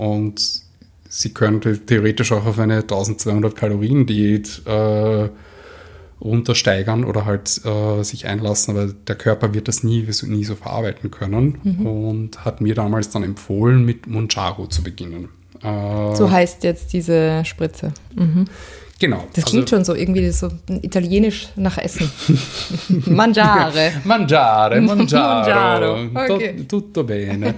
Und sie könnte theoretisch auch auf eine 1200 Kalorien Diät runtersteigern oder halt sich einlassen, aber der Körper wird das nie so verarbeiten können und hat mir damals dann empfohlen, mit Mounjaro zu beginnen. So heißt jetzt diese Spritze. Mhm. Genau. Das klingt schon so irgendwie so italienisch nach Essen. Mangiare. Mangiaro. Okay. Tutto bene.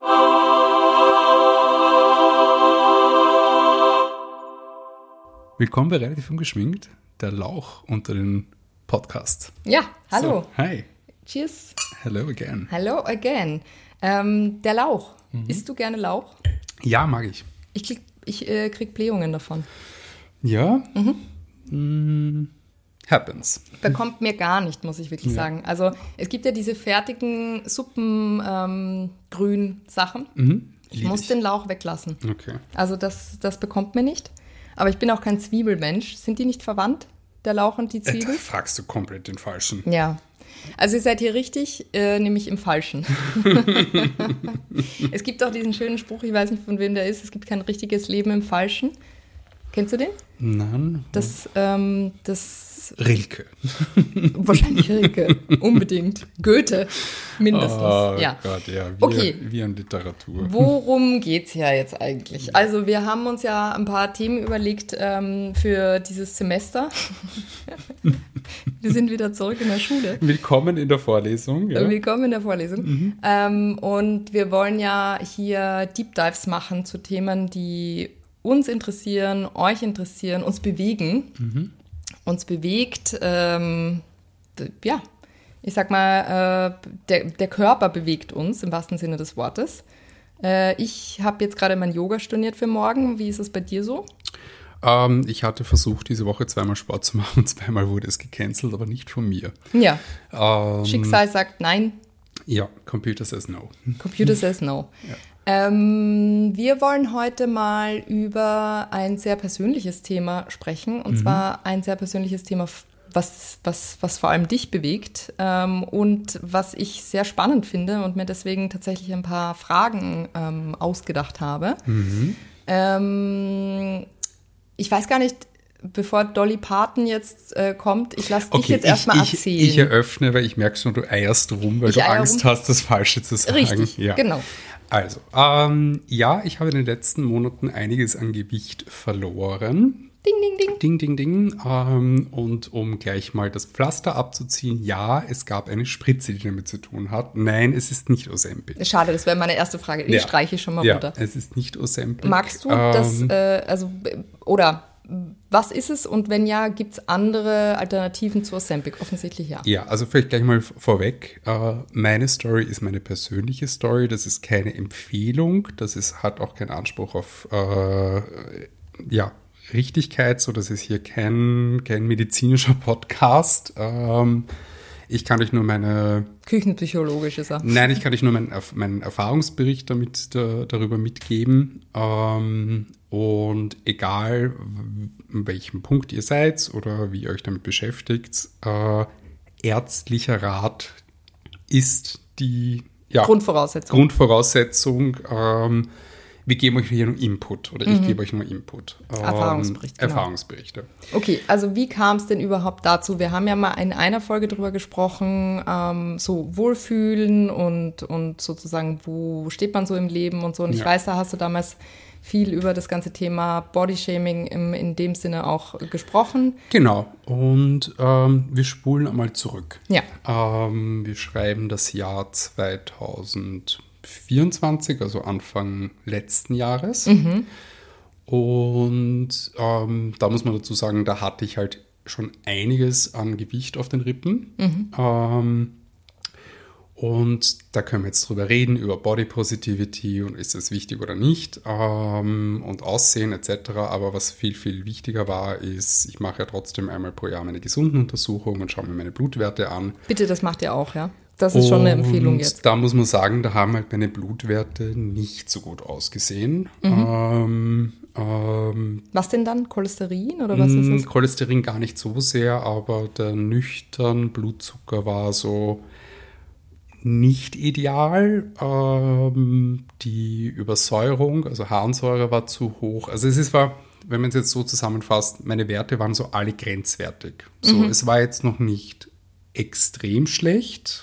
Willkommen bei Relativ Ungeschminkt, der Lauch unter den Podcasts. Ja, hallo. So, hi. Cheers. Hello again. Hello again. Der Lauch. Isst du gerne Lauch? Ja, mag ich. Ich krieg Blähungen davon. Ja? Happens. Bekommt mir gar nicht, muss ich wirklich sagen. Also es gibt ja diese fertigen Suppen, Grün-Sachen. Ich muss den Lauch weglassen. Okay. Also das bekommt mir nicht. Aber ich bin auch kein Zwiebelmensch. Sind die nicht verwandt, der Lauch und die Da Zwiebel? fragst du komplett den Falschen. Ja. Also ihr seid hier richtig, nämlich im Falschen. Es gibt auch diesen schönen Spruch, ich weiß nicht, von wem der ist, es gibt kein richtiges Leben im Falschen. Kennst du den? Nein. Das Rilke. wahrscheinlich Rilke, unbedingt. Goethe, mindestens. Oh ja. Gott, ja. Okay. Wie an Literatur. Worum geht's ja jetzt eigentlich? Also wir haben uns ja ein paar Themen überlegt für dieses Semester. Wir sind wieder zurück in der Schule. Willkommen in der Vorlesung. Ja. Willkommen in der Vorlesung. Und wir wollen ja hier Deep Dives machen zu Themen, die uns interessieren, euch interessieren, uns bewegen. Uns bewegt, ich sag mal, der Körper bewegt uns im wahrsten Sinne des Wortes. Ich habe jetzt gerade mein Yoga storniert für morgen. Wie ist es bei dir so? Ich hatte versucht, diese Woche 2-mal Sport zu machen und 2-mal wurde es gecancelt, aber nicht von mir. Ja. Schicksal sagt nein. Ja, Computer says no. Computer says no. Ja. Wir wollen heute mal über ein sehr persönliches Thema sprechen. Und zwar ein sehr persönliches Thema, was vor allem dich bewegt und was ich sehr spannend finde und mir deswegen tatsächlich ein paar Fragen ausgedacht habe. Ich weiß gar nicht, bevor Dolly Parton jetzt kommt, ich lasse dich jetzt erstmal erzählen. Ich eröffne, weil ich merke schon, du eierst rum, weil du Angst hast, das Falsche zu sagen. Richtig, ja. Genau. Also, ja, ich habe in den letzten Monaten einiges an Gewicht verloren. Ding, ding, ding. Ding, ding, ding. Und um gleich mal das Pflaster abzuziehen, ja, es gab eine Spritze, die damit zu tun hat. Nein, es ist nicht Ozempic. Schade, das wäre meine erste Frage. Die streiche ich schon mal runter. Ja, es ist nicht Ozempic. Magst du das, was ist es und wenn ja, gibt es andere Alternativen zu Ozempic? Offensichtlich ja. Ja, also vielleicht gleich mal vorweg. Meine Story ist meine persönliche Story. Das ist keine Empfehlung. Hat auch keinen Anspruch auf Richtigkeit. So, das ist hier kein medizinischer Podcast. Ich kann euch nur meine... Küchenpsychologisch ist er. Nein, ich kann euch nur meinen Erfahrungsbericht darüber mitgeben. Und egal, an welchem Punkt ihr seid oder wie ihr euch damit beschäftigt, ärztlicher Rat ist die Grundvoraussetzung. Wir geben euch hier nur Input oder ich gebe euch nur Input. Erfahrungsberichte. Okay, also wie kam es denn überhaupt dazu? Wir haben ja mal in einer Folge drüber gesprochen, so Wohlfühlen und sozusagen, wo steht man so im Leben und so. Und ich weiß, da hast du damals viel über das ganze Thema Bodyshaming in dem Sinne auch gesprochen. Genau, und wir spulen einmal zurück. Ja. Wir schreiben das Jahr 2024, also Anfang letzten Jahres. Und da muss man dazu sagen, da hatte ich halt schon einiges an Gewicht auf den Rippen. Und da können wir jetzt drüber reden, über Body Positivity und ist das wichtig oder nicht und Aussehen etc. Aber was viel, viel wichtiger war, ist, ich mache ja trotzdem einmal pro Jahr meine Gesundenuntersuchung und schaue mir meine Blutwerte an. Bitte, das macht ihr auch, ja? Das ist schon eine Empfehlung jetzt. Da muss man sagen, da haben halt meine Blutwerte nicht so gut ausgesehen. Was denn dann? Cholesterin oder was ist es? Cholesterin gar nicht so sehr, aber der nüchtern Blutzucker war so nicht ideal. Die Übersäuerung, also Harnsäure war zu hoch. Also wenn man es jetzt so zusammenfasst, meine Werte waren so alle grenzwertig. So, es war jetzt noch nicht extrem schlecht,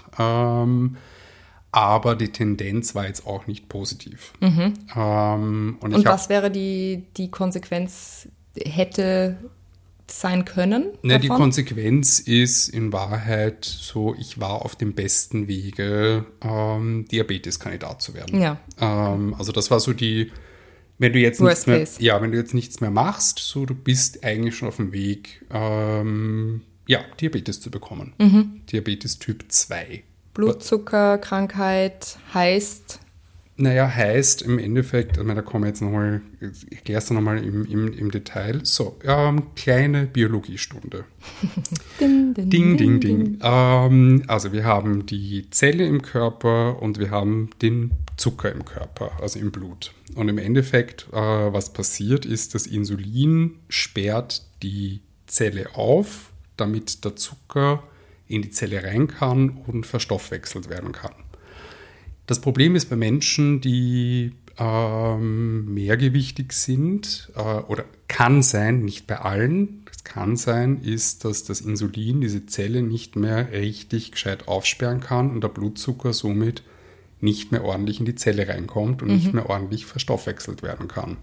aber die Tendenz war jetzt auch nicht positiv. Und was wäre die Konsequenz, hätte sein können? Die Konsequenz ist in Wahrheit so, ich war auf dem besten Wege, Diabeteskandidat zu werden. Ja. Also das war so wenn du jetzt nichts mehr machst, so du bist eigentlich schon auf dem Weg, Diabetes zu bekommen. Diabetes Typ 2. Blutzuckerkrankheit heißt? Heißt im Endeffekt, da kommen wir jetzt nochmal, ich erkläre es dann nochmal im Detail. So, kleine Biologiestunde. Ding, ding, ding. Also wir haben die Zelle im Körper und wir haben den Zucker im Körper, also im Blut. Und im Endeffekt, was passiert, ist, das Insulin sperrt die Zelle auf, damit der Zucker in die Zelle rein kann und verstoffwechselt werden kann. Das Problem ist bei Menschen, die mehrgewichtig sind, oder kann sein, nicht bei allen, das kann sein, ist, dass das Insulin diese Zelle nicht mehr richtig gescheit aufsperren kann und der Blutzucker somit nicht mehr ordentlich in die Zelle reinkommt und nicht mehr ordentlich verstoffwechselt werden kann.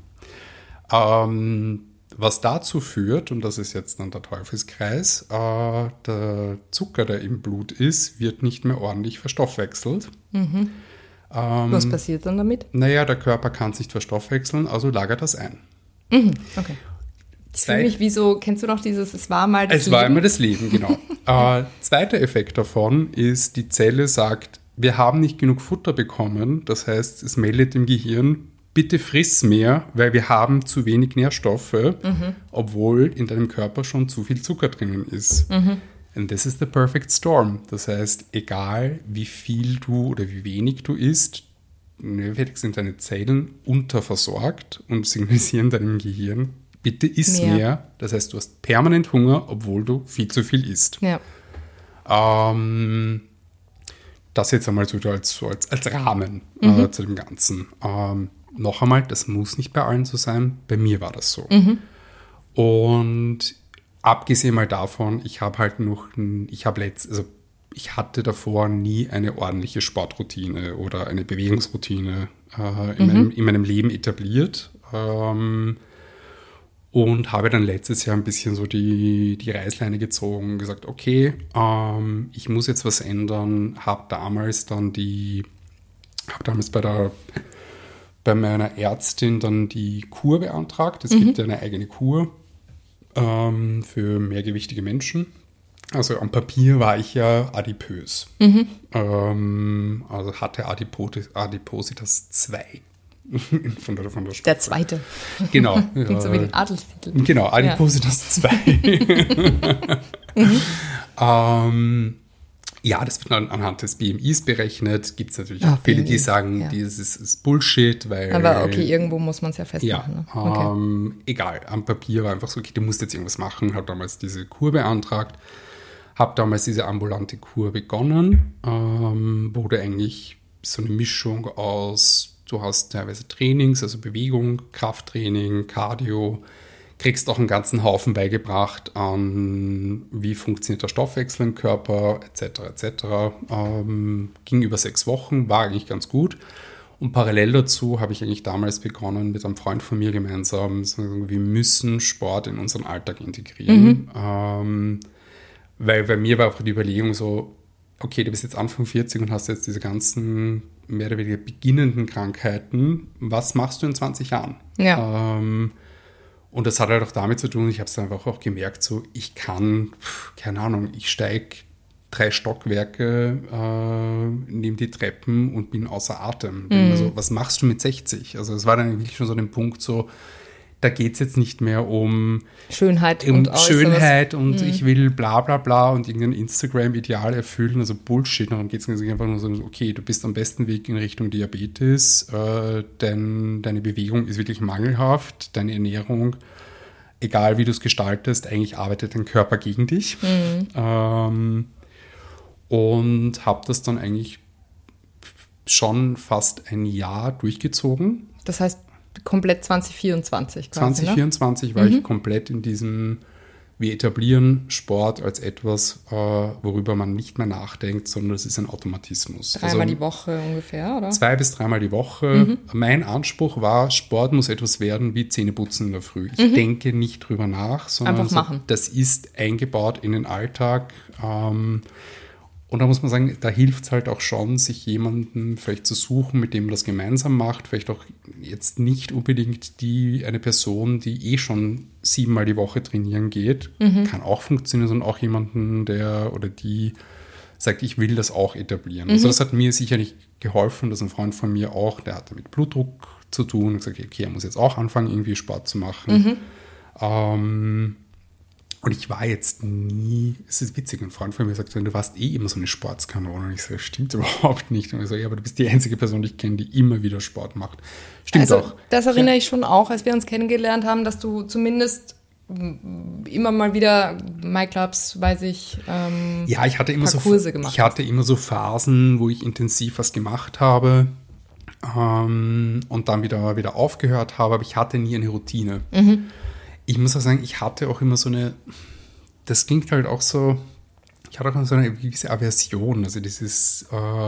Was dazu führt, und das ist jetzt dann der Teufelskreis, der Zucker, der im Blut ist, wird nicht mehr ordentlich verstoffwechselt. Was passiert dann damit? Der Körper kann es nicht verstoffwechseln, also lagert das ein. Okay. Ziemlich wie so, kennst du noch dieses, es war mal das Leben? Es war einmal das Leben, genau. Zweiter Effekt davon ist, die Zelle sagt, wir haben nicht genug Futter bekommen, das heißt, es meldet im Gehirn, bitte friss mehr, weil wir haben zu wenig Nährstoffe, obwohl in deinem Körper schon zu viel Zucker drinnen ist. And this is the perfect storm. Das heißt, egal wie viel du oder wie wenig du isst, sind deine Zellen unterversorgt und signalisieren deinem Gehirn, bitte iss mehr. Das heißt, du hast permanent Hunger, obwohl du viel zu viel isst. Ja. Das jetzt einmal so als Rahmen zu dem Ganzen. Noch einmal, das muss nicht bei allen so sein. Bei mir war das so. Und abgesehen mal davon, ich hatte davor nie eine ordentliche Sportroutine oder eine Bewegungsroutine in meinem Leben etabliert. Und habe dann letztes Jahr ein bisschen so die Reißleine gezogen und gesagt, okay, ich muss jetzt was ändern. Habe damals bei meiner Ärztin dann die Kur beantragt. Es gibt ja eine eigene Kur für mehrgewichtige Menschen. Also am Papier war ich ja adipös. Also hatte Adipositas 2. von der Spitze. Der zweite. Genau. Klingt so wie ein Adelstitel. Genau, Adipositas 2. Das wird dann anhand des BMIs berechnet. Gibt es natürlich auch viele, die sagen, das ist Bullshit, weil... Aber okay, irgendwo muss man es ja festmachen. Ne? Okay. Egal, am Papier war einfach so, okay, du musst jetzt irgendwas machen. Habe damals diese Kur beantragt. Habe damals diese ambulante Kur begonnen, wo du eigentlich so eine Mischung aus, du hast teilweise Trainings, also Bewegung, Krafttraining, Cardio, kriegst auch einen ganzen Haufen beigebracht an, wie funktioniert der Stoffwechsel im Körper, etc. etc. Ging über 6 Wochen, war eigentlich ganz gut. Und parallel dazu habe ich eigentlich damals begonnen, mit einem Freund von mir gemeinsam, wir müssen Sport in unseren Alltag integrieren. Weil bei mir war auch die Überlegung so, okay, du bist jetzt Anfang 40 und hast jetzt diese ganzen mehr oder weniger beginnenden Krankheiten. Was machst du in 20 Jahren? Ja. Und das hat halt auch damit zu tun, ich habe es einfach auch gemerkt, so ich kann, keine Ahnung, ich steige 3 Stockwerke, nehme die Treppen und bin außer Atem. Also, was machst du mit 60? Also es war dann wirklich schon so ein Punkt so, da geht es jetzt nicht mehr um Schönheit und ich will bla bla bla und irgendein Instagram-Ideal erfüllen, also Bullshit. Darum geht es einfach nur so, okay, du bist am besten Weg in Richtung Diabetes, denn deine Bewegung ist wirklich mangelhaft, deine Ernährung, egal wie du es gestaltest, eigentlich arbeitet dein Körper gegen dich. Und habe das dann eigentlich schon fast ein Jahr durchgezogen. Das heißt komplett 2024 quasi, 2024 war ich komplett in diesem, wir etablieren Sport als etwas, worüber man nicht mehr nachdenkt, sondern es ist ein Automatismus. Dreimal die Woche ungefähr, oder? 2 bis 3 Mal die Woche. Mein Anspruch war, Sport muss etwas werden wie Zähneputzen in der Früh. Ich denke nicht drüber nach, sondern einfach machen. Das ist eingebaut in den Alltag. Und da muss man sagen, da hilft es halt auch schon, sich jemanden vielleicht zu suchen, mit dem man das gemeinsam macht. Vielleicht auch jetzt nicht unbedingt eine Person, die schon 7 Mal die Woche trainieren geht. Kann auch funktionieren, sondern auch jemanden, der oder die sagt, ich will das auch etablieren. Also das hat mir sicherlich geholfen, dass ein Freund von mir auch, der hatte mit Blutdruck zu tun und gesagt, okay, er muss jetzt auch anfangen, irgendwie Sport zu machen. Und ich war jetzt nie, es ist witzig, ein Freund von mir sagt, du warst immer so eine Sportskanone. Und ich so, stimmt überhaupt nicht. Und ich so, ja, aber du bist die einzige Person, die ich kenne, die immer wieder Sport macht. Stimmt also, auch. Das erinnere ich schon auch, als wir uns kennengelernt haben, dass du zumindest immer mal wieder MyClubs, weiß ich, ja, ich hatte immer Kurse gemacht. Ich hatte immer so Phasen, wo ich intensiv was gemacht habe und dann wieder aufgehört habe, aber ich hatte nie eine Routine. Ich muss auch sagen, ich hatte auch immer so eine, das klingt halt auch so, ich hatte auch so eine gewisse Aversion, also dieses,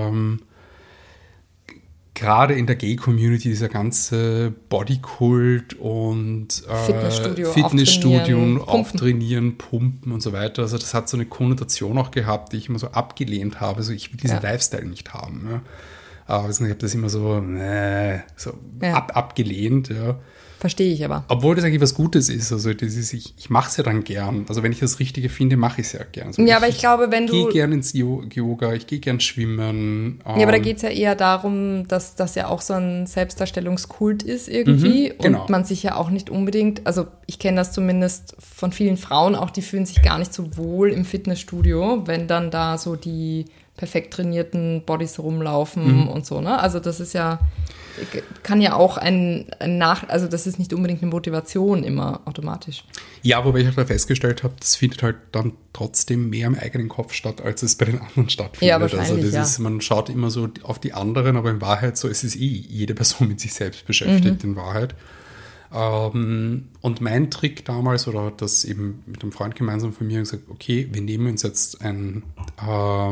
gerade in der Gay-Community, dieser ganze Bodykult und Fitnessstudio, auftrainieren, pumpen und so weiter, also das hat so eine Konnotation auch gehabt, die ich immer so abgelehnt habe, also ich will diesen Lifestyle nicht haben, ja. Aber ich habe das immer so, abgelehnt, ja. Verstehe ich aber. Obwohl das eigentlich was Gutes ist. Also ich mache es ja dann gern. Also wenn ich das Richtige finde, mache ich es ja gern. Also ja, aber ich glaube, wenn du... Ich gehe gern ins Yoga, ich gehe gern schwimmen. Ja, aber da geht es ja eher darum, dass das ja auch so ein Selbstdarstellungskult ist irgendwie. Genau. Und man sich ja auch nicht unbedingt... Also ich kenne das zumindest von vielen Frauen auch, die fühlen sich gar nicht so wohl im Fitnessstudio, wenn dann da so die perfekt trainierten Bodies rumlaufen und so, ne? Also das ist ja... kann ja auch also das ist nicht unbedingt eine Motivation immer automatisch. Ja, wobei ich auch da festgestellt habe, das findet halt dann trotzdem mehr im eigenen Kopf statt, als es bei den anderen stattfindet. Ja, wahrscheinlich, also ist, man schaut immer so auf die anderen, aber in Wahrheit so, es ist jede Person mit sich selbst beschäftigt in Wahrheit. Und mein Trick damals, oder das eben mit einem Freund gemeinsam von mir gesagt, okay, wir nehmen uns jetzt einfach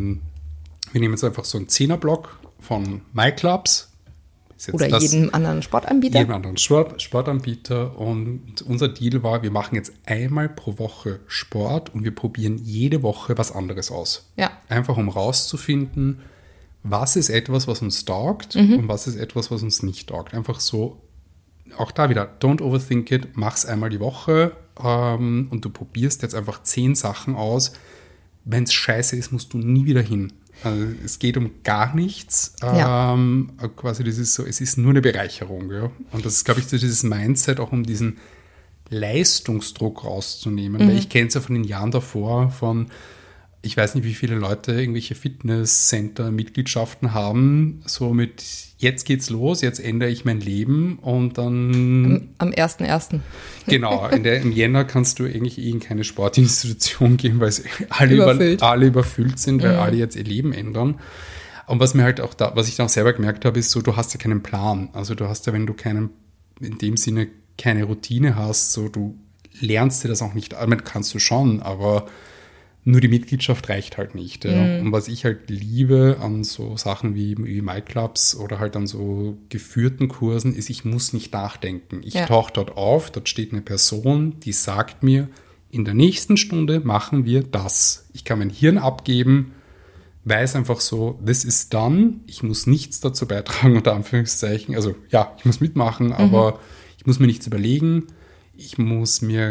so einen 10er-Block von MyClubs. Oder jedem anderen Sportanbieter. Jedem anderen Sportanbieter. Und unser Deal war, wir machen jetzt einmal pro Woche Sport und wir probieren jede Woche was anderes aus. Ja. Einfach um rauszufinden, was ist etwas, was uns taugt und was ist etwas, was uns nicht taugt. Einfach so, auch da wieder, don't overthink it, mach's einmal die Woche und du probierst jetzt einfach 10 Sachen aus. Wenn es scheiße ist, musst du nie wieder hin. Also es geht um gar nichts. Quasi das ist so, es ist nur eine Bereicherung. Ja? Und das ist, glaube ich, dieses Mindset, auch um diesen Leistungsdruck rauszunehmen. Weil ich kenne es ja von den Jahren davor, ich weiß nicht, wie viele Leute irgendwelche Fitnesscenter-Mitgliedschaften haben, so mit, jetzt geht's los, jetzt ändere ich mein Leben und dann... Am 1.1. Genau, im Jänner kannst du eigentlich in keine Sportinstitution gehen, weil alle überfüllt sind, weil alle jetzt ihr Leben ändern. Und was mir halt auch was ich dann auch selber gemerkt habe, ist so, du hast ja keinen Plan. Also du hast ja, wenn du in dem Sinne keine Routine hast, so du lernst dir das auch nicht, also kannst du schon, aber nur die Mitgliedschaft reicht halt nicht. Ja. Und was ich halt liebe an so Sachen wie MyClubs oder halt an so geführten Kursen, ist, ich muss nicht nachdenken. Ich tauche dort auf, dort steht eine Person, die sagt mir, in der nächsten Stunde machen wir das. Ich kann mein Hirn abgeben, weiß einfach so, this is done. Ich muss nichts dazu beitragen, unter Anführungszeichen. Also ja, ich muss mitmachen, aber ich muss mir nichts überlegen. Ich muss mir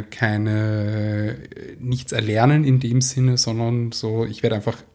nichts erlernen in dem Sinne, sondern so, ich werde einfach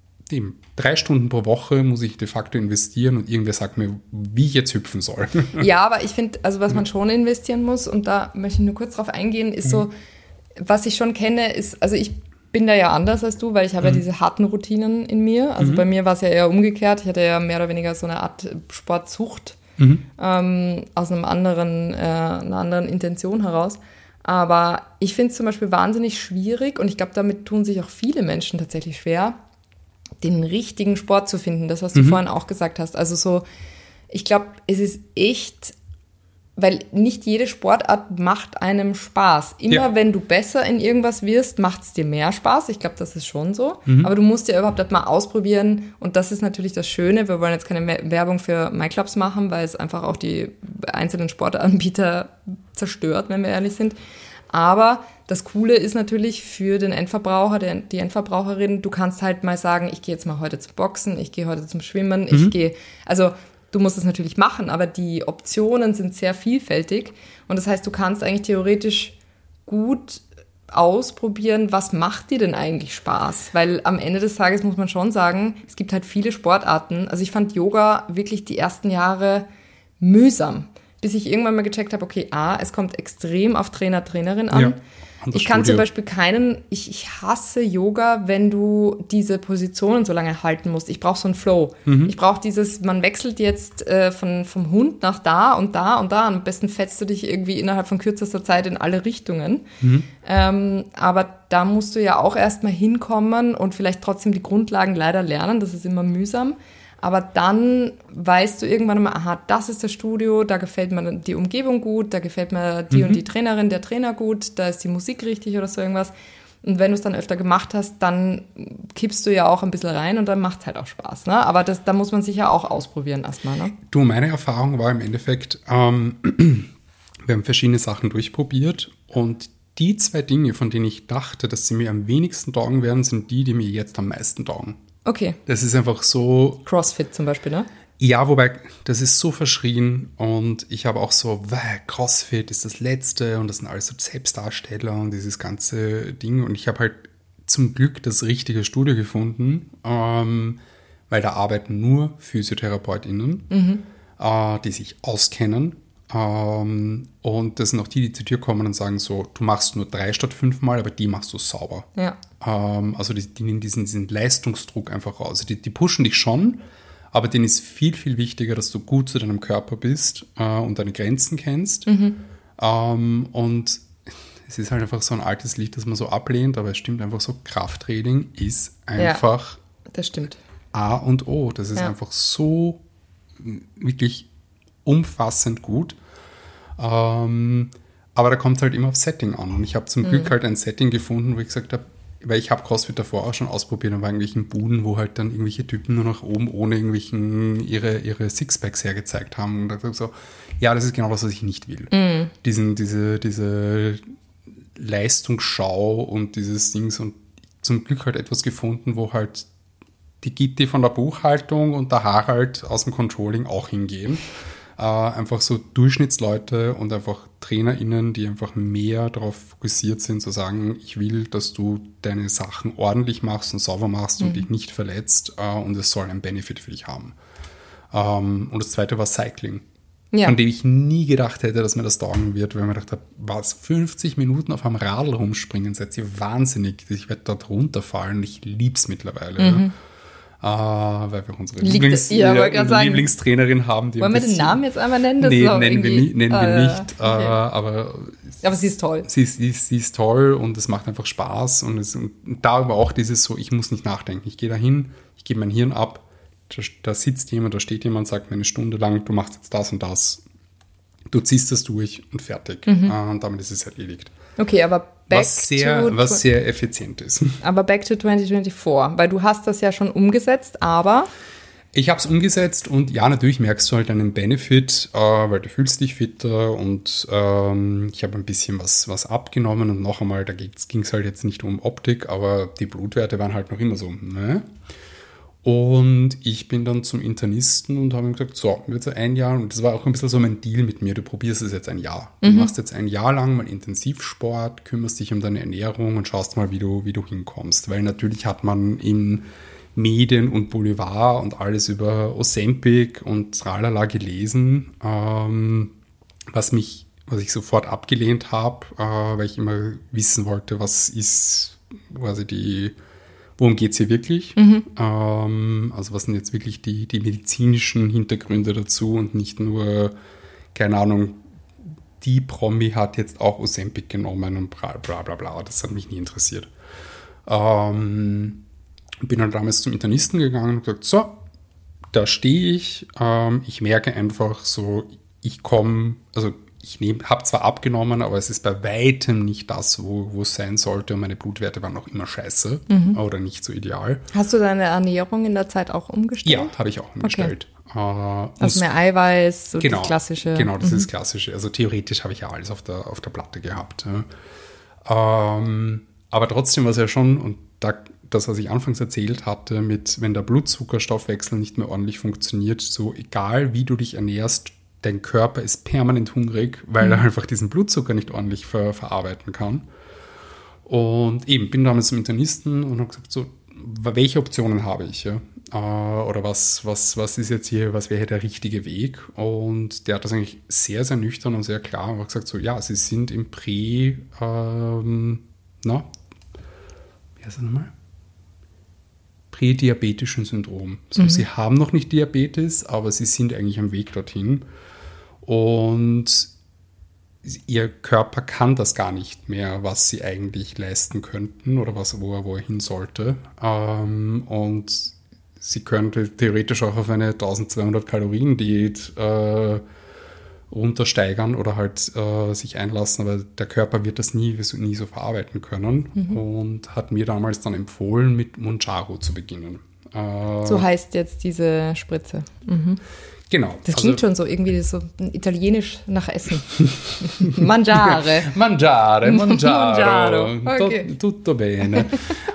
3 Stunden pro Woche muss ich de facto investieren und irgendwer sagt mir, wie ich jetzt hüpfen soll. Ja, aber ich finde, also was man schon investieren muss, und da möchte ich nur kurz drauf eingehen, ist so, was ich schon kenne, ist, also ich bin da ja anders als du, weil ich habe ja diese harten Routinen in mir. Also bei mir war es ja eher umgekehrt. Ich hatte ja mehr oder weniger so eine Art Sportsucht. Aus einer anderen Intention heraus. Aber ich finde es zum Beispiel wahnsinnig schwierig und ich glaube, damit tun sich auch viele Menschen tatsächlich schwer, den richtigen Sport zu finden, das, was du vorhin auch gesagt hast. Also so, ich glaube, es ist echt, weil nicht jede Sportart macht einem Spaß. Immer wenn du besser in irgendwas wirst, macht es dir mehr Spaß. Ich glaube, das ist schon so. Aber du musst ja überhaupt mal ausprobieren. Und das ist natürlich das Schöne. Wir wollen jetzt keine Werbung für MyClubs machen, weil es einfach auch die einzelnen Sportanbieter zerstört, wenn wir ehrlich sind. Aber das Coole ist natürlich für den Endverbraucher, die Endverbraucherin, du kannst halt mal sagen, ich gehe jetzt mal heute zum Boxen, ich gehe heute zum Schwimmen, also du musst es natürlich machen, aber die Optionen sind sehr vielfältig und das heißt, du kannst eigentlich theoretisch gut ausprobieren, was macht dir denn eigentlich Spaß? Weil am Ende des Tages muss man schon sagen, es gibt halt viele Sportarten. Also ich fand Yoga wirklich die ersten Jahre mühsam, bis ich irgendwann mal gecheckt habe, okay, es kommt extrem auf Trainer, Trainerin an. Ja, ich kann zum Beispiel ich hasse Yoga, wenn du diese Positionen so lange halten musst. Ich brauche so einen Flow. Ich brauche man wechselt jetzt vom Hund nach da und da und da. Am besten fetzt du dich irgendwie innerhalb von kürzester Zeit in alle Richtungen. Aber da musst du ja auch erstmal hinkommen und vielleicht trotzdem die Grundlagen leider lernen. Das ist immer mühsam. Aber dann weißt du irgendwann mal, das ist das Studio, da gefällt mir die Umgebung gut, da gefällt mir die und die Trainerin, der Trainer gut, da ist die Musik richtig oder so irgendwas. Und wenn du es dann öfter gemacht hast, dann kippst du ja auch ein bisschen rein und dann macht es halt auch Spaß. Ne? Aber da muss man sich ja auch ausprobieren erstmal. Ne? Du, meine Erfahrung war im Endeffekt, wir haben verschiedene Sachen durchprobiert und die 2 Dinge, von denen ich dachte, dass sie mir am wenigsten taugen werden, sind die mir jetzt am meisten taugen. Okay. Das ist einfach so... CrossFit zum Beispiel, ne? Ja, wobei, das ist so verschrien und ich habe auch so, CrossFit ist das Letzte und das sind alles so Selbstdarsteller und dieses ganze Ding und ich habe halt zum Glück das richtige Studio gefunden, weil da arbeiten nur PhysiotherapeutInnen, die sich auskennen. Und das sind auch die zu dir kommen und sagen so, du machst nur 3 statt 5 Mal, aber die machst du sauber. Ja. Also die nehmen diesen Leistungsdruck einfach raus. Also die pushen dich schon, aber denen ist viel, viel wichtiger, dass du gut zu deinem Körper bist und deine Grenzen kennst. Und es ist halt einfach so ein altes Lied, das man so ablehnt, aber es stimmt einfach so, Krafttraining ist einfach das stimmt. A und O. Das ist einfach so wirklich umfassend gut. Aber da kommt es halt immer auf Setting an. Und ich habe zum Glück halt ein Setting gefunden, wo ich gesagt habe, weil ich habe CrossFit davor auch schon ausprobiert und war irgendwelchen Buden, wo halt dann irgendwelche Typen nur nach oben ohne irgendwelchen ihre Sixpacks hergezeigt haben. Und da gesagt so, ja, das ist genau das, was ich nicht will. Diese Leistungsschau und dieses Dings und zum Glück halt etwas gefunden, wo halt die Gitti von der Buchhaltung und der Harald aus dem Controlling auch hingehen. Einfach so Durchschnittsleute und einfach TrainerInnen, die einfach mehr darauf fokussiert sind, zu sagen, ich will, dass du deine Sachen ordentlich machst und sauber machst und dich nicht verletzt und es soll einen Benefit für dich haben. Und das zweite war Cycling, von dem ich nie gedacht hätte, dass mir das taugen wird, weil ich mir gedacht habe, was, 50 Minuten auf einem Radl rumspringen, seid ihr wahnsinnig, ich werde dort runterfallen, ich lieb's mittlerweile. Weil wir unsere Lieblingstrainerin haben. Die wollen wir den Namen jetzt einmal nennen? Nennen wir nicht. Okay. Aber sie ist toll. Sie ist toll und es macht einfach Spaß. Und da aber auch dieses so, ich muss nicht nachdenken. Ich gehe da hin, ich gebe mein Hirn ab, da sitzt jemand, da steht jemand, sagt mir eine Stunde lang, du machst jetzt das und das. Du ziehst das durch und fertig. Und damit ist es erledigt. Okay, aber was sehr effizient ist. Aber back to 2024, weil du hast das ja schon umgesetzt, aber... Ich habe es umgesetzt und ja, natürlich merkst du halt einen Benefit, weil du fühlst dich fitter und ich habe ein bisschen was abgenommen und noch einmal, da ging es halt jetzt nicht um Optik, aber die Blutwerte waren halt noch immer so, ne? Und ich bin dann zum Internisten und habe ihm gesagt, so, wird so ein Jahr, und das war auch ein bisschen so mein Deal mit mir, du probierst es jetzt ein Jahr. Du machst jetzt ein Jahr lang mal Intensivsport, kümmerst dich um deine Ernährung und schaust mal, wie du hinkommst. Weil natürlich hat man in Medien und Boulevard und alles über Ozempic und tralala gelesen, was ich sofort abgelehnt habe, weil ich immer wissen wollte, was ist quasi worum geht es hier wirklich? Also was sind jetzt wirklich die medizinischen Hintergründe dazu und nicht nur, keine Ahnung, die Promi hat jetzt auch Ozempic genommen und bla bla bla bla. Das hat mich nie interessiert. Bin dann damals zum Internisten gegangen und gesagt, so, da stehe ich. Ich merke einfach so, ich habe zwar abgenommen, aber es ist bei weitem nicht das, wo es sein sollte. Und meine Blutwerte waren noch immer scheiße oder nicht so ideal. Hast du deine Ernährung in der Zeit auch umgestellt? Ja, habe ich auch umgestellt. Okay. Also mehr Eiweiß, so genau, das Klassische. Genau, das ist das Klassische. Also theoretisch habe ich ja alles auf der Platte gehabt. Ja. Aber trotzdem war es ja schon, und das, was ich anfangs erzählt hatte, wenn der Blutzuckerstoffwechsel nicht mehr ordentlich funktioniert, so egal wie du dich ernährst, dein Körper ist permanent hungrig, weil er einfach diesen Blutzucker nicht ordentlich verarbeiten kann. Und eben, bin damals zum Internisten und habe gesagt, so, welche Optionen habe ich? Ja? Oder was ist jetzt hier, was wäre hier der richtige Weg? Und der hat das eigentlich sehr, sehr nüchtern und sehr klar und hat gesagt, so, ja, sie sind im wie heißt das nochmal? Prädiabetischen Syndrom. So, sie haben noch nicht Diabetes, aber sie sind eigentlich am Weg dorthin. Und ihr Körper kann das gar nicht mehr, was sie eigentlich leisten könnten oder wo er hin sollte. Und sie könnte theoretisch auch auf eine 1200 Kalorien Diät runtersteigern oder halt sich einlassen, aber der Körper wird das nie so verarbeiten können und hat mir damals dann empfohlen, mit Mounjaro zu beginnen. So heißt jetzt diese Spritze. Genau. Das klingt schon so irgendwie so italienisch nach Essen. Mangiare. Mangiaro. Okay. Tutto bene.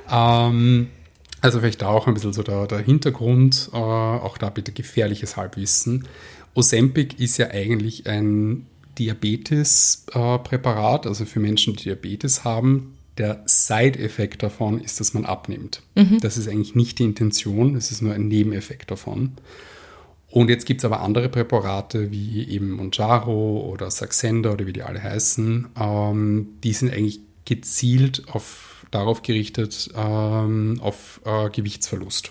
Also vielleicht auch ein bisschen so der Hintergrund, auch da bitte gefährliches Halbwissen. Ozempic ist ja eigentlich ein Diabetes-Präparat, also für Menschen, die Diabetes haben. Der Side-Effekt davon ist, dass man abnimmt. Das ist eigentlich nicht die Intention, es ist nur ein Nebeneffekt davon. Und jetzt gibt es aber andere Präparate, wie eben Mounjaro oder Saxenda oder wie die alle heißen. Die sind eigentlich gezielt darauf gerichtet, auf Gewichtsverlust.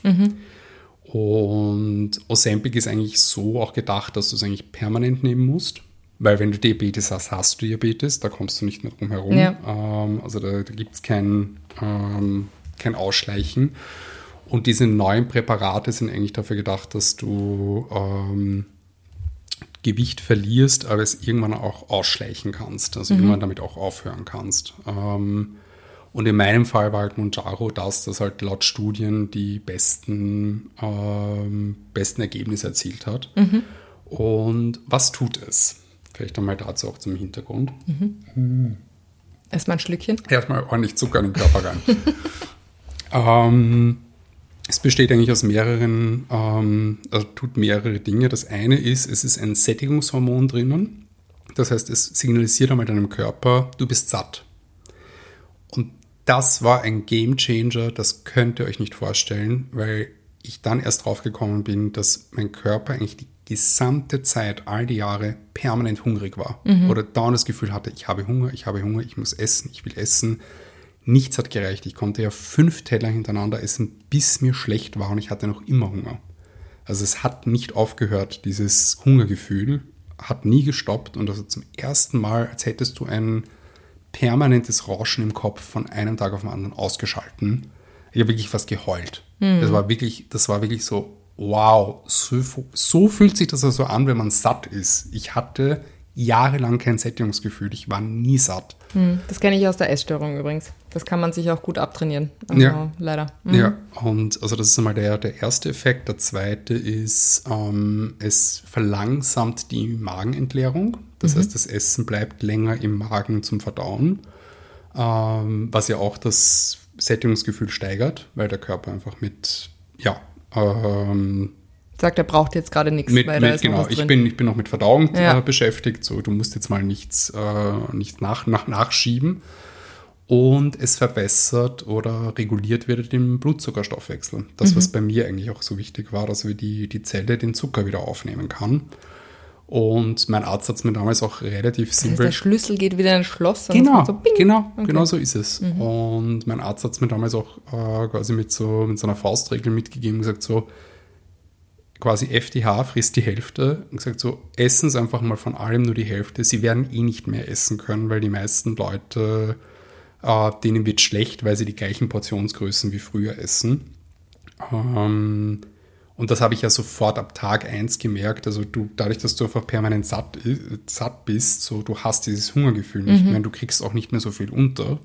Und Ozempic ist eigentlich so auch gedacht, dass du es eigentlich permanent nehmen musst. Weil wenn du Diabetes hast, hast du Diabetes, da kommst du nicht mehr drum herum. Ja. Also da gibt es kein Ausschleichen. Und diese neuen Präparate sind eigentlich dafür gedacht, dass du Gewicht verlierst, aber es irgendwann auch ausschleichen kannst. Also irgendwann damit auch aufhören kannst. Und in meinem Fall war halt Mounjaro das halt laut Studien die besten Ergebnisse erzielt hat. Und was tut es? Vielleicht einmal dazu auch zum Hintergrund. Erstmal ein Schlückchen. Erstmal ordentlich Zucker in den Körper rein. Es besteht eigentlich aus tut mehrere Dinge. Das eine ist, es ist ein Sättigungshormon drinnen. Das heißt, es signalisiert einmal deinem Körper, du bist satt. Und das war ein Gamechanger, das könnt ihr euch nicht vorstellen, weil ich dann erst drauf gekommen bin, dass mein Körper eigentlich die gesamte Zeit, all die Jahre, permanent hungrig war. Oder dauernd das Gefühl hatte, ich habe Hunger, ich muss essen, ich will essen. Nichts hat gereicht. Ich konnte ja 5 Teller hintereinander essen, bis mir schlecht war und ich hatte noch immer Hunger. Also es hat nicht aufgehört, dieses Hungergefühl hat nie gestoppt und also zum ersten Mal, als hättest du ein permanentes Rauschen im Kopf von einem Tag auf den anderen ausgeschalten. Ich habe wirklich fast geheult. Das war wirklich so, wow, so fühlt sich das also an, wenn man satt ist. Ich hatte jahrelang kein Sättigungsgefühl. Ich war nie satt. Das kenne ich aus der Essstörung übrigens. Das kann man sich auch gut abtrainieren. Also ja. Leider. Ja, und also das ist einmal der erste Effekt. Der zweite ist, es verlangsamt die Magenentleerung. Das heißt, das Essen bleibt länger im Magen zum Verdauen, was ja auch das Sättigungsgefühl steigert, weil der Körper einfach sagt, er braucht jetzt gerade nichts, weil da ist genau, noch was drin. Ich bin noch mit Verdauung beschäftigt, so du musst jetzt mal nichts nachschieben. Und es verbessert oder reguliert wieder den Blutzuckerstoffwechsel. Das, was bei mir eigentlich auch so wichtig war, dass die Zelle den Zucker wieder aufnehmen kann. Und mein Arzt hat es mir damals auch relativ simpel... Der Schlüssel geht wieder ins Schloss. Genau, so genau so ist es. Und mein Arzt hat es mir damals auch quasi mit so einer Faustregel mitgegeben, gesagt so, quasi FDH frisst die Hälfte und gesagt so, essen Sie einfach mal von allem nur die Hälfte. Sie werden eh nicht mehr essen können, weil die meisten Leute, denen wird schlecht, weil sie die gleichen Portionsgrößen wie früher essen. Und das habe ich ja sofort ab Tag 1 gemerkt. Also dadurch, dass du einfach permanent satt bist, so du hast dieses Hungergefühl nicht mehr, du kriegst auch nicht mehr so viel unter.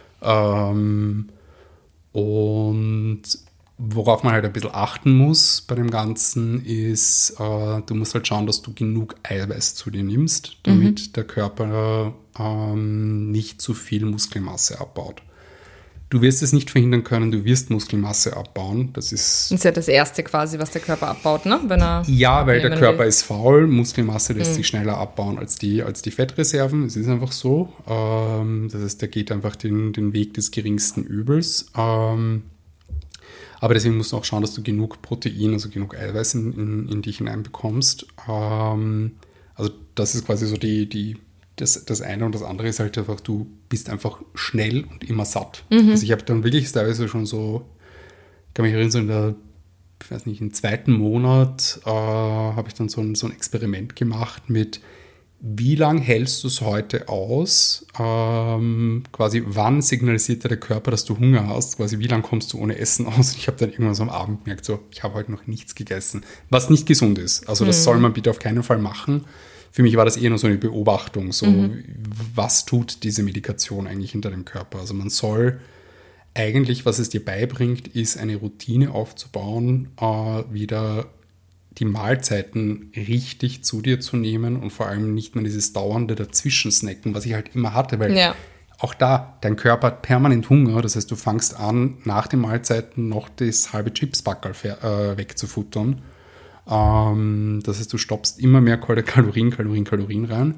Und worauf man halt ein bisschen achten muss bei dem Ganzen ist, du musst halt schauen, dass du genug Eiweiß zu dir nimmst, damit der Körper nicht zu viel Muskelmasse abbaut. Du wirst es nicht verhindern können, du wirst Muskelmasse abbauen. Das ist ja das Erste quasi, was der Körper abbaut, ne? Weil der Körper ist faul. Muskelmasse lässt sich schneller abbauen als die Fettreserven. Es ist einfach so. Das heißt, der geht einfach den Weg des geringsten Übels. Aber deswegen musst du auch schauen, dass du genug Protein, also genug Eiweiß in dich hineinbekommst. Also das ist quasi so das eine, und das andere ist halt einfach, du bist einfach schnell und immer satt. Also ich habe dann wirklich teilweise schon so, ich kann mich erinnern, so im 2. Monat habe ich dann so ein Experiment gemacht mit, wie lange hältst du es heute aus? Quasi, wann signalisiert dir der Körper, dass du Hunger hast? Quasi, wie lange kommst du ohne Essen aus? Und ich habe dann irgendwann so am Abend gemerkt, so, ich habe heute noch nichts gegessen, was nicht gesund ist. Also das soll man bitte auf keinen Fall machen. Für mich war das eher nur so eine Beobachtung, so was tut diese Medikation eigentlich hinter dem Körper? Also man soll eigentlich, was es dir beibringt, ist eine Routine aufzubauen, wieder die Mahlzeiten richtig zu dir zu nehmen und vor allem nicht mehr dieses dauernde Dazwischensnacken, was ich halt immer hatte, weil auch da, dein Körper hat permanent Hunger, das heißt, du fängst an, nach den Mahlzeiten noch das halbe Chipsbackerl wegzufuttern. Das heißt, du stoppst immer mehr Kalorien rein.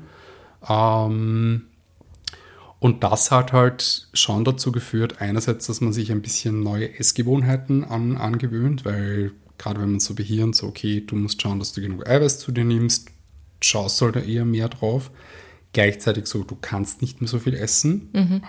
Und das hat halt schon dazu geführt, einerseits, dass man sich ein bisschen neue Essgewohnheiten angewöhnt, weil gerade wenn man so behirnt, so okay, du musst schauen, dass du genug Eiweiß zu dir nimmst, schaust halt da eher mehr drauf. Gleichzeitig so, du kannst nicht mehr so viel essen,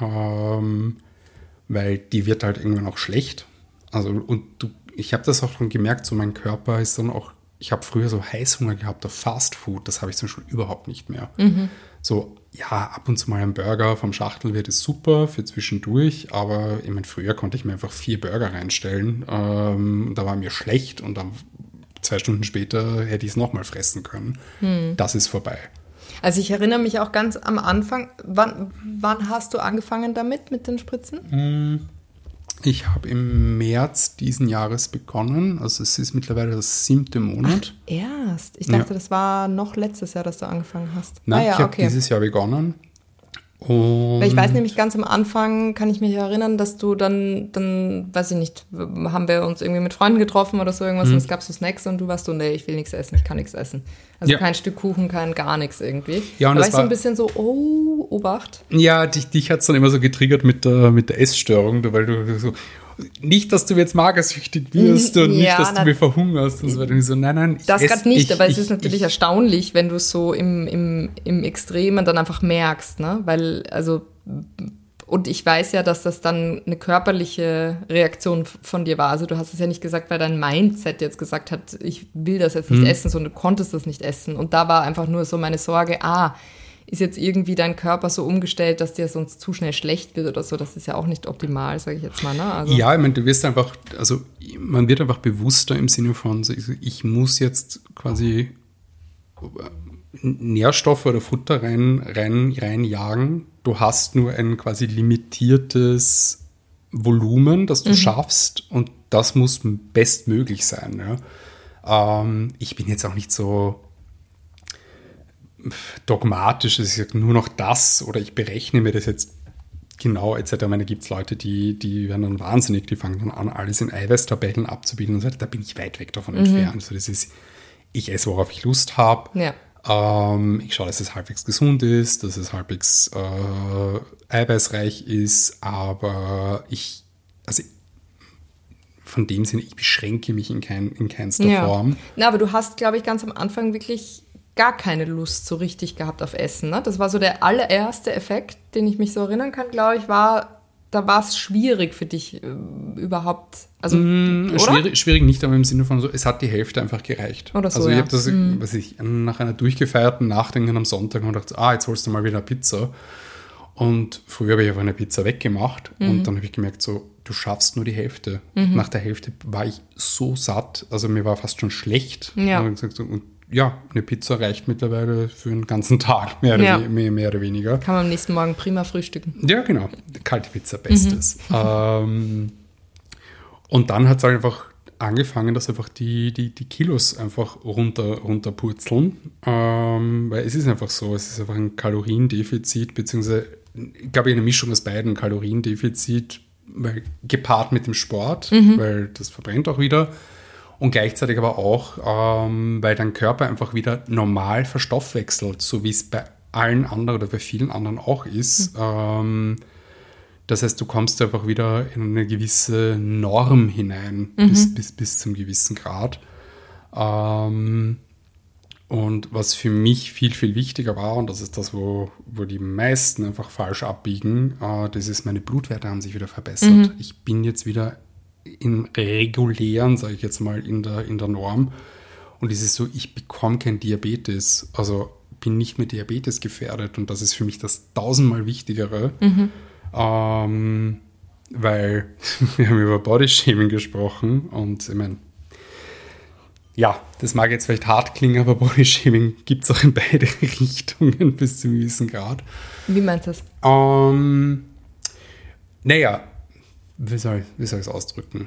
weil die wird halt irgendwann auch schlecht. Also ich habe das auch schon gemerkt, so mein Körper ist dann auch, ich habe früher so Heißhunger gehabt auf Fast Food, das habe ich zum Beispiel überhaupt nicht mehr. So, ja, ab und zu mal ein Burger vom Schachtelwirt ist super für zwischendurch, aber ich meine, früher konnte ich mir einfach 4 Burger reinstellen, da war mir schlecht und dann 2 Stunden später hätte ich es nochmal fressen können. Das ist vorbei. Also ich erinnere mich auch ganz am Anfang, wann hast du angefangen damit, mit den Spritzen? Ich habe im März diesen Jahres begonnen. Also es ist mittlerweile das 7. Monat. Ach, erst? Ich dachte, das war noch letztes Jahr, dass du angefangen hast. Nein, ich habe dieses Jahr begonnen. Weil ich weiß nämlich, ganz am Anfang kann ich mich erinnern, dass du dann, weiß ich nicht, haben wir uns irgendwie mit Freunden getroffen oder so irgendwas und es gab so Snacks und du warst so, nee, ich will nichts essen, ich kann nichts essen. Also kein Stück Kuchen, gar nichts irgendwie. Ja, und da war ich so ein bisschen so, oh, Obacht. Ja, dich hat es dann immer so getriggert mit der Essstörung, weil du so, nicht, dass du jetzt magersüchtig wirst und nicht, dass du mir verhungerst. Und so weiter. So, nein, das gerade nicht, aber es ist natürlich erstaunlich, wenn du es so im Extremen dann einfach merkst, ne? Weil, also, und ich weiß ja, dass das dann eine körperliche Reaktion von dir war. Also du hast es ja nicht gesagt, weil dein Mindset jetzt gesagt hat, ich will das jetzt nicht essen, sondern du konntest das nicht essen. Und da war einfach nur so meine Sorge, ist jetzt irgendwie dein Körper so umgestellt, dass dir sonst zu schnell schlecht wird oder so. Das ist ja auch nicht optimal, sage ich jetzt mal. Ne? Also ja, ich meine, du wirst einfach, also man wird einfach bewusster im Sinne von, ich muss jetzt quasi Nährstoffe oder Futter reinjagen. Du hast nur ein quasi limitiertes Volumen, das du schaffst und das muss bestmöglich sein. Ja? Ich bin jetzt auch nicht so dogmatisch, dass ich sage, nur noch das oder ich berechne mir das jetzt genau etc. Ich meine, da gibt es Leute, die werden dann wahnsinnig, die fangen dann an, alles in Eiweißtabellen abzubilden und sagen, da bin ich weit weg davon entfernt. Also das ist, ich esse, worauf ich Lust habe. Ja. Ich schaue, dass es halbwegs gesund ist, dass es halbwegs eiweißreich ist, aber von dem Sinne, ich beschränke mich in keinster Form. Na, aber du hast, glaube ich, ganz am Anfang wirklich gar keine Lust so richtig gehabt auf Essen. Ne? Das war so der allererste Effekt, den ich mich so erinnern kann, glaube ich, da war es schwierig für dich überhaupt. Also, schwierig nicht, aber im Sinne von so, es hat die Hälfte einfach gereicht. Oder so, also ich habe das, nach einer durchgefeierten Nachdenken am Sonntag und dachte, jetzt holst du mal wieder Pizza. Und früher habe ich einfach eine Pizza weggemacht und dann habe ich gemerkt, so, du schaffst nur die Hälfte. Nach der Hälfte war ich so satt, also mir war fast schon schlecht. Ja. Und gesagt, so, und ja, eine Pizza reicht mittlerweile für einen ganzen Tag, mehr oder weniger. Kann man am nächsten Morgen prima frühstücken. Ja, genau. Kalte Pizza, Bestes. Und dann hat es halt einfach angefangen, dass einfach die Kilos einfach runterpurzeln. Weil es ist einfach so, es ist einfach ein Kaloriendefizit, beziehungsweise, glaube ich, eine Mischung aus beiden. Kaloriendefizit, weil, gepaart mit dem Sport, weil das verbrennt auch wieder. Und gleichzeitig aber auch, weil dein Körper einfach wieder normal verstoffwechselt, so wie es bei allen anderen oder bei vielen anderen auch ist. Das heißt, du kommst einfach wieder in eine gewisse Norm hinein, bis zum gewissen Grad. Und was für mich viel, viel wichtiger war, und das ist das, wo die meisten einfach falsch abbiegen, das ist, meine Blutwerte haben sich wieder verbessert. Ich bin jetzt wieder in regulären, sage ich jetzt mal, in der Norm. Und es ist so, ich bekomme kein Diabetes, also bin nicht mehr Diabetes gefährdet. Und das ist für mich das 1000-mal Wichtigere. Weil wir haben über Bodyshaming gesprochen und ich meine, ja, das mag jetzt vielleicht hart klingen, aber Bodyshaming gibt es auch in beide Richtungen bis zu einem gewissen Grad. Wie meinst du das? Naja, wie soll ich es ausdrücken?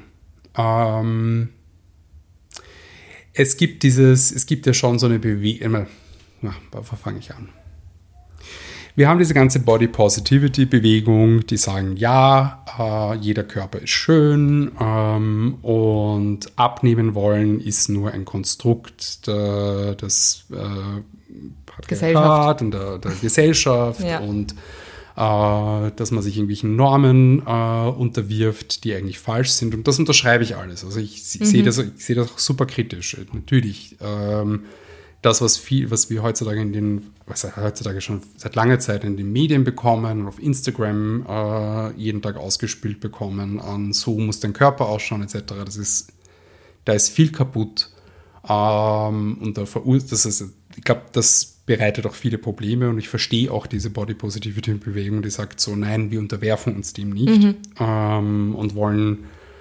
Es gibt ja schon so eine Bewegung, wo fange ich an? Wir haben diese ganze Body Positivity Bewegung, die sagen, ja, jeder Körper ist schön und abnehmen wollen ist nur ein Konstrukt des Patriarchat und der Gesellschaft und dass man sich irgendwelchen Normen unterwirft, die eigentlich falsch sind. Und das unterschreibe ich alles. Also ich sehe das auch super kritisch. Natürlich. Das, was wir heutzutage schon seit langer Zeit in den Medien bekommen und auf Instagram jeden Tag ausgespielt bekommen, an so muss dein Körper ausschauen, etc. Da ist viel kaputt. Und ich glaube, das bereitet auch viele Probleme und ich verstehe auch diese Body Positivity Bewegung, die sagt so, nein, wir unterwerfen uns dem nicht und wollen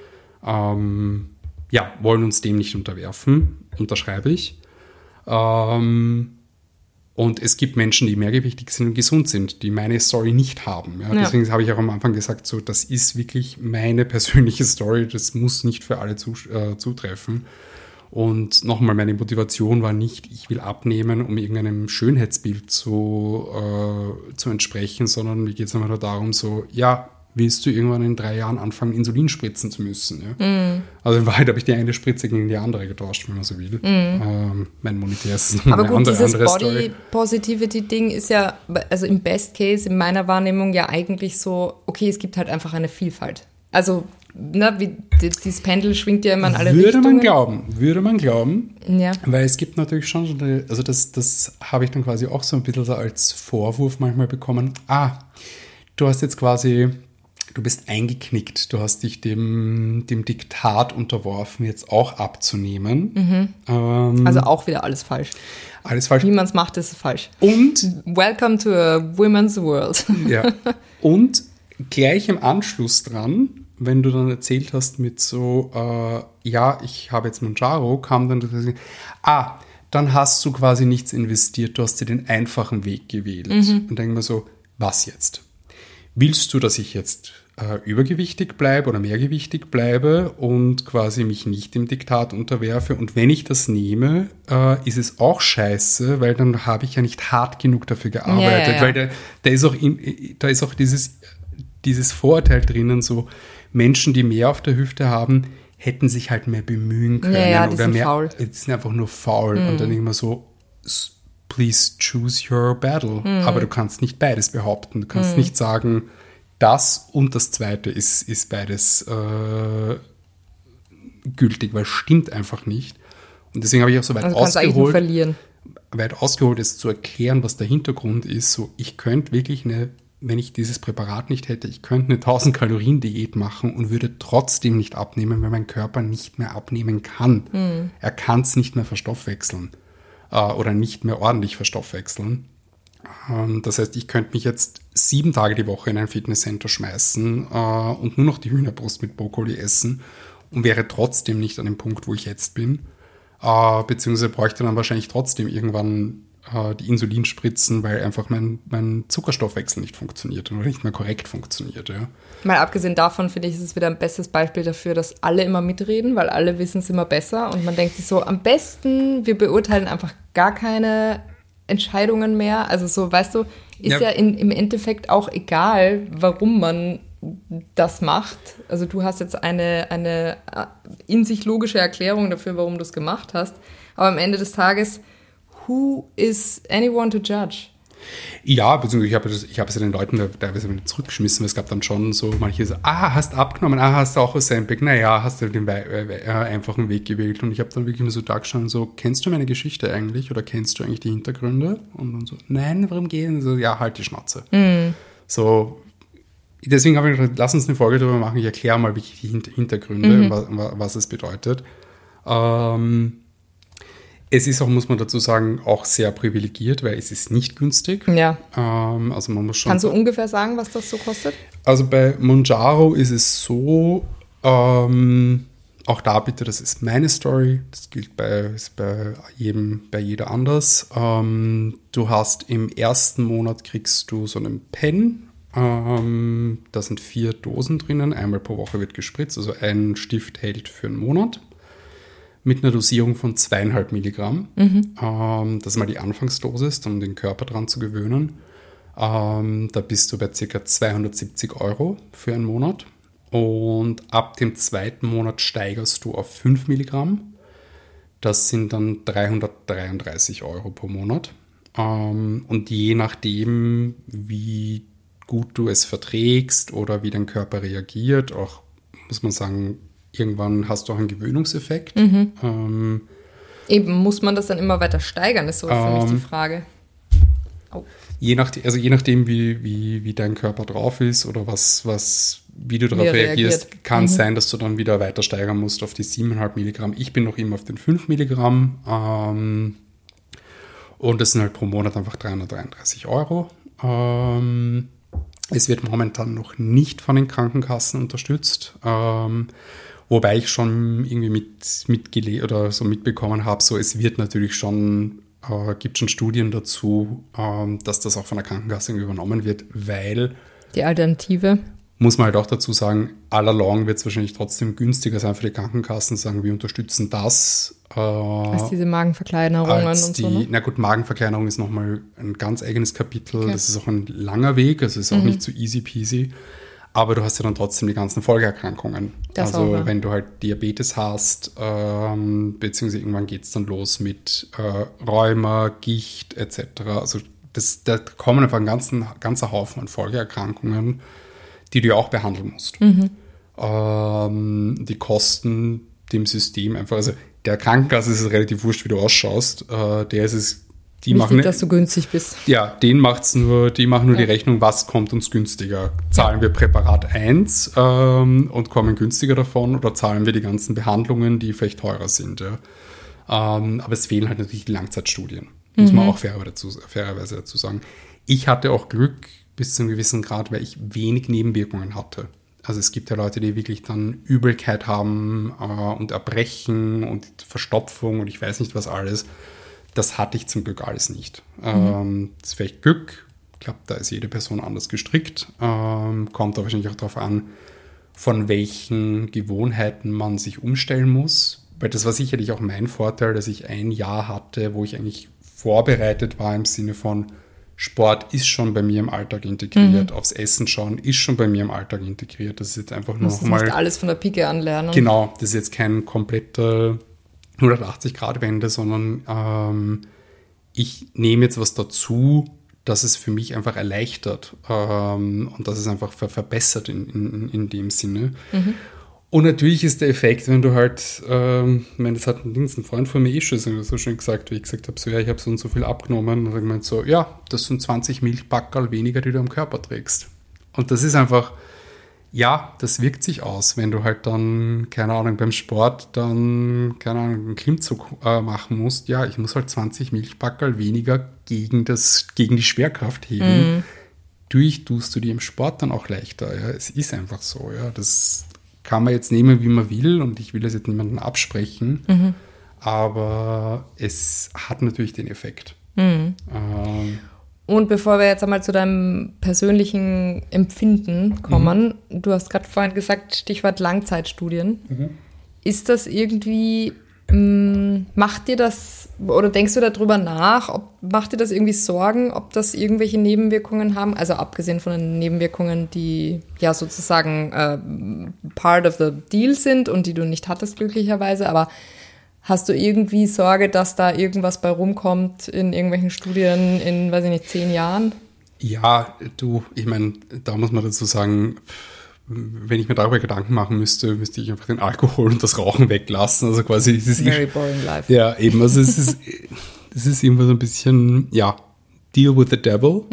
uns dem nicht unterwerfen, unterschreibe ich. Und es gibt Menschen, die mehrgewichtig sind und gesund sind, die meine Story nicht haben. Ja? Deswegen habe ich auch am Anfang gesagt, so, das ist wirklich meine persönliche Story, das muss nicht für alle zutreffen. Und nochmal, meine Motivation war nicht, ich will abnehmen, um irgendeinem Schönheitsbild zu entsprechen, sondern mir geht es einfach nur darum, so, ja, willst du irgendwann in 3 Jahren anfangen, Insulin spritzen zu müssen? Ja? Also in Wahrheit habe ich die eine Spritze gegen die andere getauscht, wenn man so will. Mein monetär ist aber gut, andere dieses Story. Body-Positivity-Ding ist ja, also im Best Case, in meiner Wahrnehmung ja eigentlich so, okay, es gibt halt einfach eine Vielfalt. Also, dieses Pendel schwingt ja immer in alle Richtungen. Würde man glauben, ja. Weil es gibt natürlich schon, also das habe ich dann quasi auch so ein bisschen so als Vorwurf manchmal bekommen. Du hast jetzt quasi, du bist eingeknickt, du hast dich dem Diktat unterworfen, jetzt auch abzunehmen. Also auch wieder alles falsch. Alles falsch. Wie man es macht, ist falsch. Und Welcome to a women's world. Ja. Und gleich im Anschluss dran, wenn du dann erzählt hast mit so, ich habe jetzt Mounjaro, kam dann dann hast du quasi nichts investiert, du hast dir den einfachen Weg gewählt. Und denke mir so, was jetzt? Willst du, dass ich jetzt übergewichtig bleibe oder mehrgewichtig bleibe und quasi mich nicht dem Diktat unterwerfe? Und wenn ich das nehme, ist es auch scheiße, weil dann habe ich ja nicht hart genug dafür gearbeitet. Ja. Weil da ist auch dieses Vorurteil drinnen, so Menschen, die mehr auf der Hüfte haben, hätten sich halt mehr bemühen können. Ja, die oder sind mehr, faul. die sind einfach nur faul. Und dann immer so, please choose your battle. Aber du kannst nicht beides behaupten. Du kannst nicht sagen, das und das Zweite ist beides gültig, weil es stimmt einfach nicht. Und deswegen habe ich auch so weit ausgeholt, es zu erklären, was der Hintergrund ist. So, ich könnte wirklich wenn ich dieses Präparat nicht hätte, ich könnte eine 1000-Kalorien-Diät machen und würde trotzdem nicht abnehmen, weil mein Körper nicht mehr abnehmen kann. Er kann es nicht mehr verstoffwechseln oder nicht mehr ordentlich verstoffwechseln. Das heißt, ich könnte mich jetzt 7 Tage die Woche in ein Fitnesscenter schmeißen und nur noch die Hühnerbrust mit Brokkoli essen und wäre trotzdem nicht an dem Punkt, wo ich jetzt bin. Beziehungsweise bräuchte dann wahrscheinlich trotzdem irgendwann die Insulinspritzen, weil einfach mein Zuckerstoffwechsel nicht funktioniert oder nicht mehr korrekt funktioniert. Ja. Mal abgesehen davon, finde ich, ist es wieder ein bestes Beispiel dafür, dass alle immer mitreden, weil alle wissen es immer besser und man denkt sich so, am besten, wir beurteilen einfach gar keine Entscheidungen mehr. Also so, weißt du, ist ja im Endeffekt auch egal, warum man das macht. Also du hast jetzt eine in sich logische Erklärung dafür, warum du es gemacht hast, aber am Ende des Tages, who is anyone to judge? Ja, beziehungsweise ich habe es ja den Leuten teilweise wieder zurückgeschmissen, weil es gab dann schon so manche so, hast du abgenommen, hast du auch Ozempic, naja, hast du den einfachen Weg gewählt und ich habe dann wirklich nur so da gestanden, so, kennst du meine Geschichte eigentlich oder kennst du eigentlich die Hintergründe? Und dann so, nein, warum gehen? So, ja, halt die Schnauze. So, deswegen habe ich gedacht, lass uns eine Folge darüber machen, ich erkläre mal wirklich die Hintergründe, was es bedeutet. Es ist auch, muss man dazu sagen, auch sehr privilegiert, weil es ist nicht günstig. Ja. Also man muss schon. Kannst du ungefähr sagen, was das so kostet? Also bei Mounjaro ist es so, auch da bitte, das ist meine Story, das gilt bei jeder anders. Du hast im ersten Monat kriegst du so einen Pen. Da sind 4 Dosen drinnen, einmal pro Woche wird gespritzt, also ein Stift hält für einen Monat. Mit einer Dosierung von 2,5 Milligramm. Das ist mal die Anfangsdosis, um den Körper dran zu gewöhnen. Da bist du bei ca. 270 € für einen Monat. Und ab dem 2. Monat steigerst du auf 5 Milligramm. Das sind dann 333 € pro Monat. Und je nachdem, wie gut du es verträgst oder wie dein Körper reagiert, auch, muss man sagen, irgendwann hast du auch einen Gewöhnungseffekt. Eben, muss man das dann immer weiter steigern, ist so für mich die Frage. Oh. Je nachdem, wie dein Körper drauf ist oder wie du darauf reagierst, kann es sein, dass du dann wieder weiter steigern musst auf die 7,5 Milligramm. Ich bin noch immer auf den 5 Milligramm und das sind halt pro Monat einfach 333 €. Es wird momentan noch nicht von den Krankenkassen unterstützt. Wobei ich schon irgendwie mitbekommen habe, so es wird natürlich schon, gibt schon Studien dazu, dass das auch von der Krankenkasse übernommen wird, weil die Alternative, muss man halt auch dazu sagen, all along wird es wahrscheinlich trotzdem günstiger sein für die Krankenkassen, sagen, wir unterstützen das. Als diese Magenverkleinerungen und so. Ne? Na gut, Magenverkleinerung ist nochmal ein ganz eigenes Kapitel. Okay. Das ist auch ein langer Weg, also ist auch nicht so easy peasy. Aber du hast ja dann trotzdem die ganzen Folgeerkrankungen. Das also auch, ja. Wenn du halt Diabetes hast, beziehungsweise irgendwann geht es dann los mit Rheuma, Gicht etc. Also da kommen einfach ein ganzer Haufen an Folgeerkrankungen, die du ja auch behandeln musst. Die kosten dem System einfach, also der Krankenkasse ist es relativ wurscht, wie du ausschaust. Der ist es, die wichtig, machen, dass du günstig bist. Ja, die machen nur die Rechnung, was kommt uns günstiger. Zahlen wir Präparat 1 und kommen günstiger davon oder zahlen wir die ganzen Behandlungen, die vielleicht teurer sind. Ja? Aber es fehlen halt natürlich die Langzeitstudien, muss man auch fairerweise dazu sagen. Ich hatte auch Glück bis zu einem gewissen Grad, weil ich wenig Nebenwirkungen hatte. Also es gibt ja Leute, die wirklich dann Übelkeit haben und Erbrechen und Verstopfung und ich weiß nicht was alles. Das hatte ich zum Glück alles nicht. Das ist vielleicht Glück. Ich glaube, da ist jede Person anders gestrickt. Kommt da wahrscheinlich auch darauf an, von welchen Gewohnheiten man sich umstellen muss. Weil das war sicherlich auch mein Vorteil, dass ich ein Jahr hatte, wo ich eigentlich vorbereitet war im Sinne von Sport ist schon bei mir im Alltag integriert, aufs Essen schauen ist schon bei mir im Alltag integriert. Das ist jetzt einfach nur nochmal... nicht alles von der Pike anlernen. Genau, das ist jetzt kein kompletter 180-Grad-Wende, sondern ich nehme jetzt was dazu, dass es für mich einfach erleichtert und dass es einfach verbessert in dem Sinne. Und natürlich ist der Effekt, wenn du halt, das hat ein Freund von mir schon so schön gesagt, wie ich gesagt habe, so ja, ich habe so und so viel abgenommen. Und dann gemeint so, ja, das sind 20 Milchpackerl weniger, die du am Körper trägst. Und das ist einfach, Ja, das wirkt sich aus, wenn du halt dann, keine Ahnung, beim Sport dann, keine Ahnung, einen Klimmzug machen musst. Ja, ich muss halt 20 Milchpackerl weniger gegen die Schwerkraft heben. Tust du dir im Sport dann auch leichter. Ja, es ist einfach so. Ja, das kann man jetzt nehmen, wie man will, und ich will das jetzt niemandem absprechen. Aber es hat natürlich den Effekt. Und bevor wir jetzt einmal zu deinem persönlichen Empfinden kommen, du hast gerade vorhin gesagt, Stichwort Langzeitstudien. Ist das irgendwie, macht dir das, oder denkst du darüber nach, macht dir das irgendwie Sorgen, ob das irgendwelche Nebenwirkungen haben? Also abgesehen von den Nebenwirkungen, die ja sozusagen part of the deal sind und die du nicht hattest glücklicherweise, aber hast du irgendwie Sorge, dass da irgendwas bei rumkommt in irgendwelchen Studien in, weiß ich nicht, 10 Jahren? Ja, ich meine, da muss man dazu sagen, wenn ich mir darüber Gedanken machen müsste ich einfach den Alkohol und das Rauchen weglassen. Also quasi, es ist Very boring life. Ja, eben, also es ist immer so ein bisschen, ja, deal with the devil.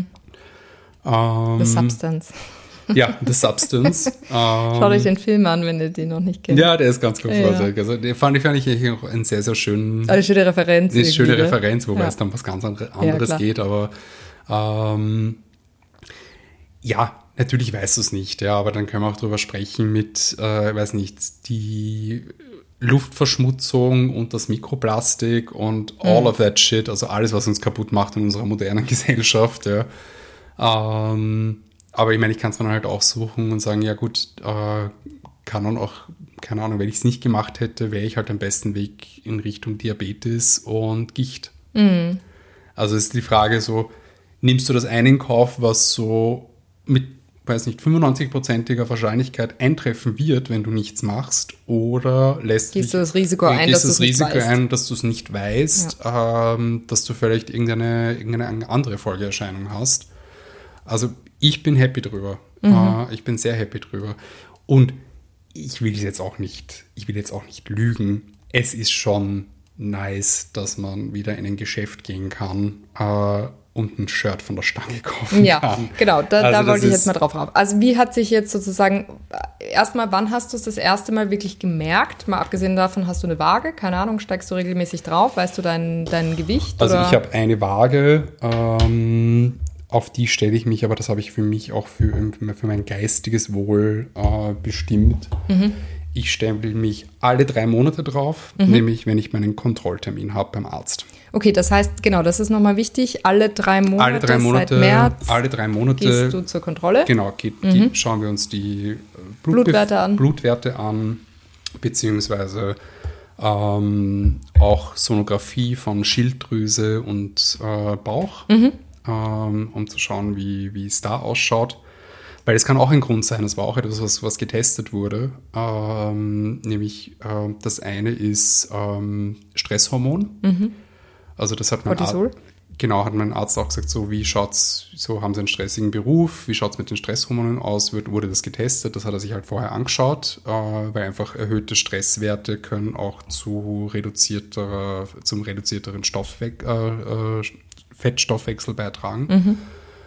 The Substance. Ja, The Substance. Schaut euch den Film an, wenn ihr den noch nicht kennt. Ja, der ist ganz großartig. Also, den fand ich eigentlich auch einen sehr, sehr schönen... Eine schöne Referenz. Eine schöne Referenz, wobei es dann was ganz anderes geht. Aber ja, natürlich weißt du es nicht. Ja, aber dann können wir auch drüber sprechen mit, weiß nicht, die Luftverschmutzung und das Mikroplastik und all of that shit. Also alles, was uns kaputt macht in unserer modernen Gesellschaft. Ja. Aber ich meine, ich kann es dann halt auch suchen und sagen, ja gut, kann dann auch, keine Ahnung, wenn ich es nicht gemacht hätte, wäre ich halt am besten Weg in Richtung Diabetes und Gicht. Also ist die Frage so, nimmst du das eine in Kauf, was so mit, weiß nicht, 95%iger Wahrscheinlichkeit eintreffen wird, wenn du nichts machst, oder gehst du das Risiko ein, dass du es nicht weißt, dass du vielleicht irgendeine andere Folgeerscheinung hast. Also ich bin happy drüber. Ich bin sehr happy drüber. Und ich will jetzt auch nicht lügen. Es ist schon nice, dass man wieder in ein Geschäft gehen kann und ein Shirt von der Stange kaufen kann. Ja, genau, da wollte ich jetzt mal drauf rauf. Also wie hat sich jetzt sozusagen, erstmal, wann hast du es das erste Mal wirklich gemerkt? Mal abgesehen davon, hast du eine Waage? Keine Ahnung, steigst du regelmäßig drauf? Weißt du dein Gewicht? Also oder? Ich habe eine Waage, auf die stelle ich mich, aber das habe ich für mich auch für mein geistiges Wohl bestimmt. Ich stempel mich alle 3 Monate drauf, nämlich wenn ich meinen Kontrolltermin habe beim Arzt. Okay, das heißt, genau, das ist nochmal wichtig, alle 3 Monate seit März alle 3 Monate gehst du zur Kontrolle. Genau, schauen wir uns die Blutwerte an, beziehungsweise auch Sonographie von Schilddrüse und Bauch, um zu schauen, wie es da ausschaut. Weil es kann auch ein Grund sein, das war auch etwas, was getestet wurde. Nämlich das eine ist Stresshormon. Also das hat Cortisol? Hat mein Arzt auch gesagt, so haben sie einen stressigen Beruf, wie schaut es mit den Stresshormonen aus, wurde das getestet, das hat er sich halt vorher angeschaut, weil einfach erhöhte Stresswerte können auch zum reduzierteren Fettstoffwechsel beitragen.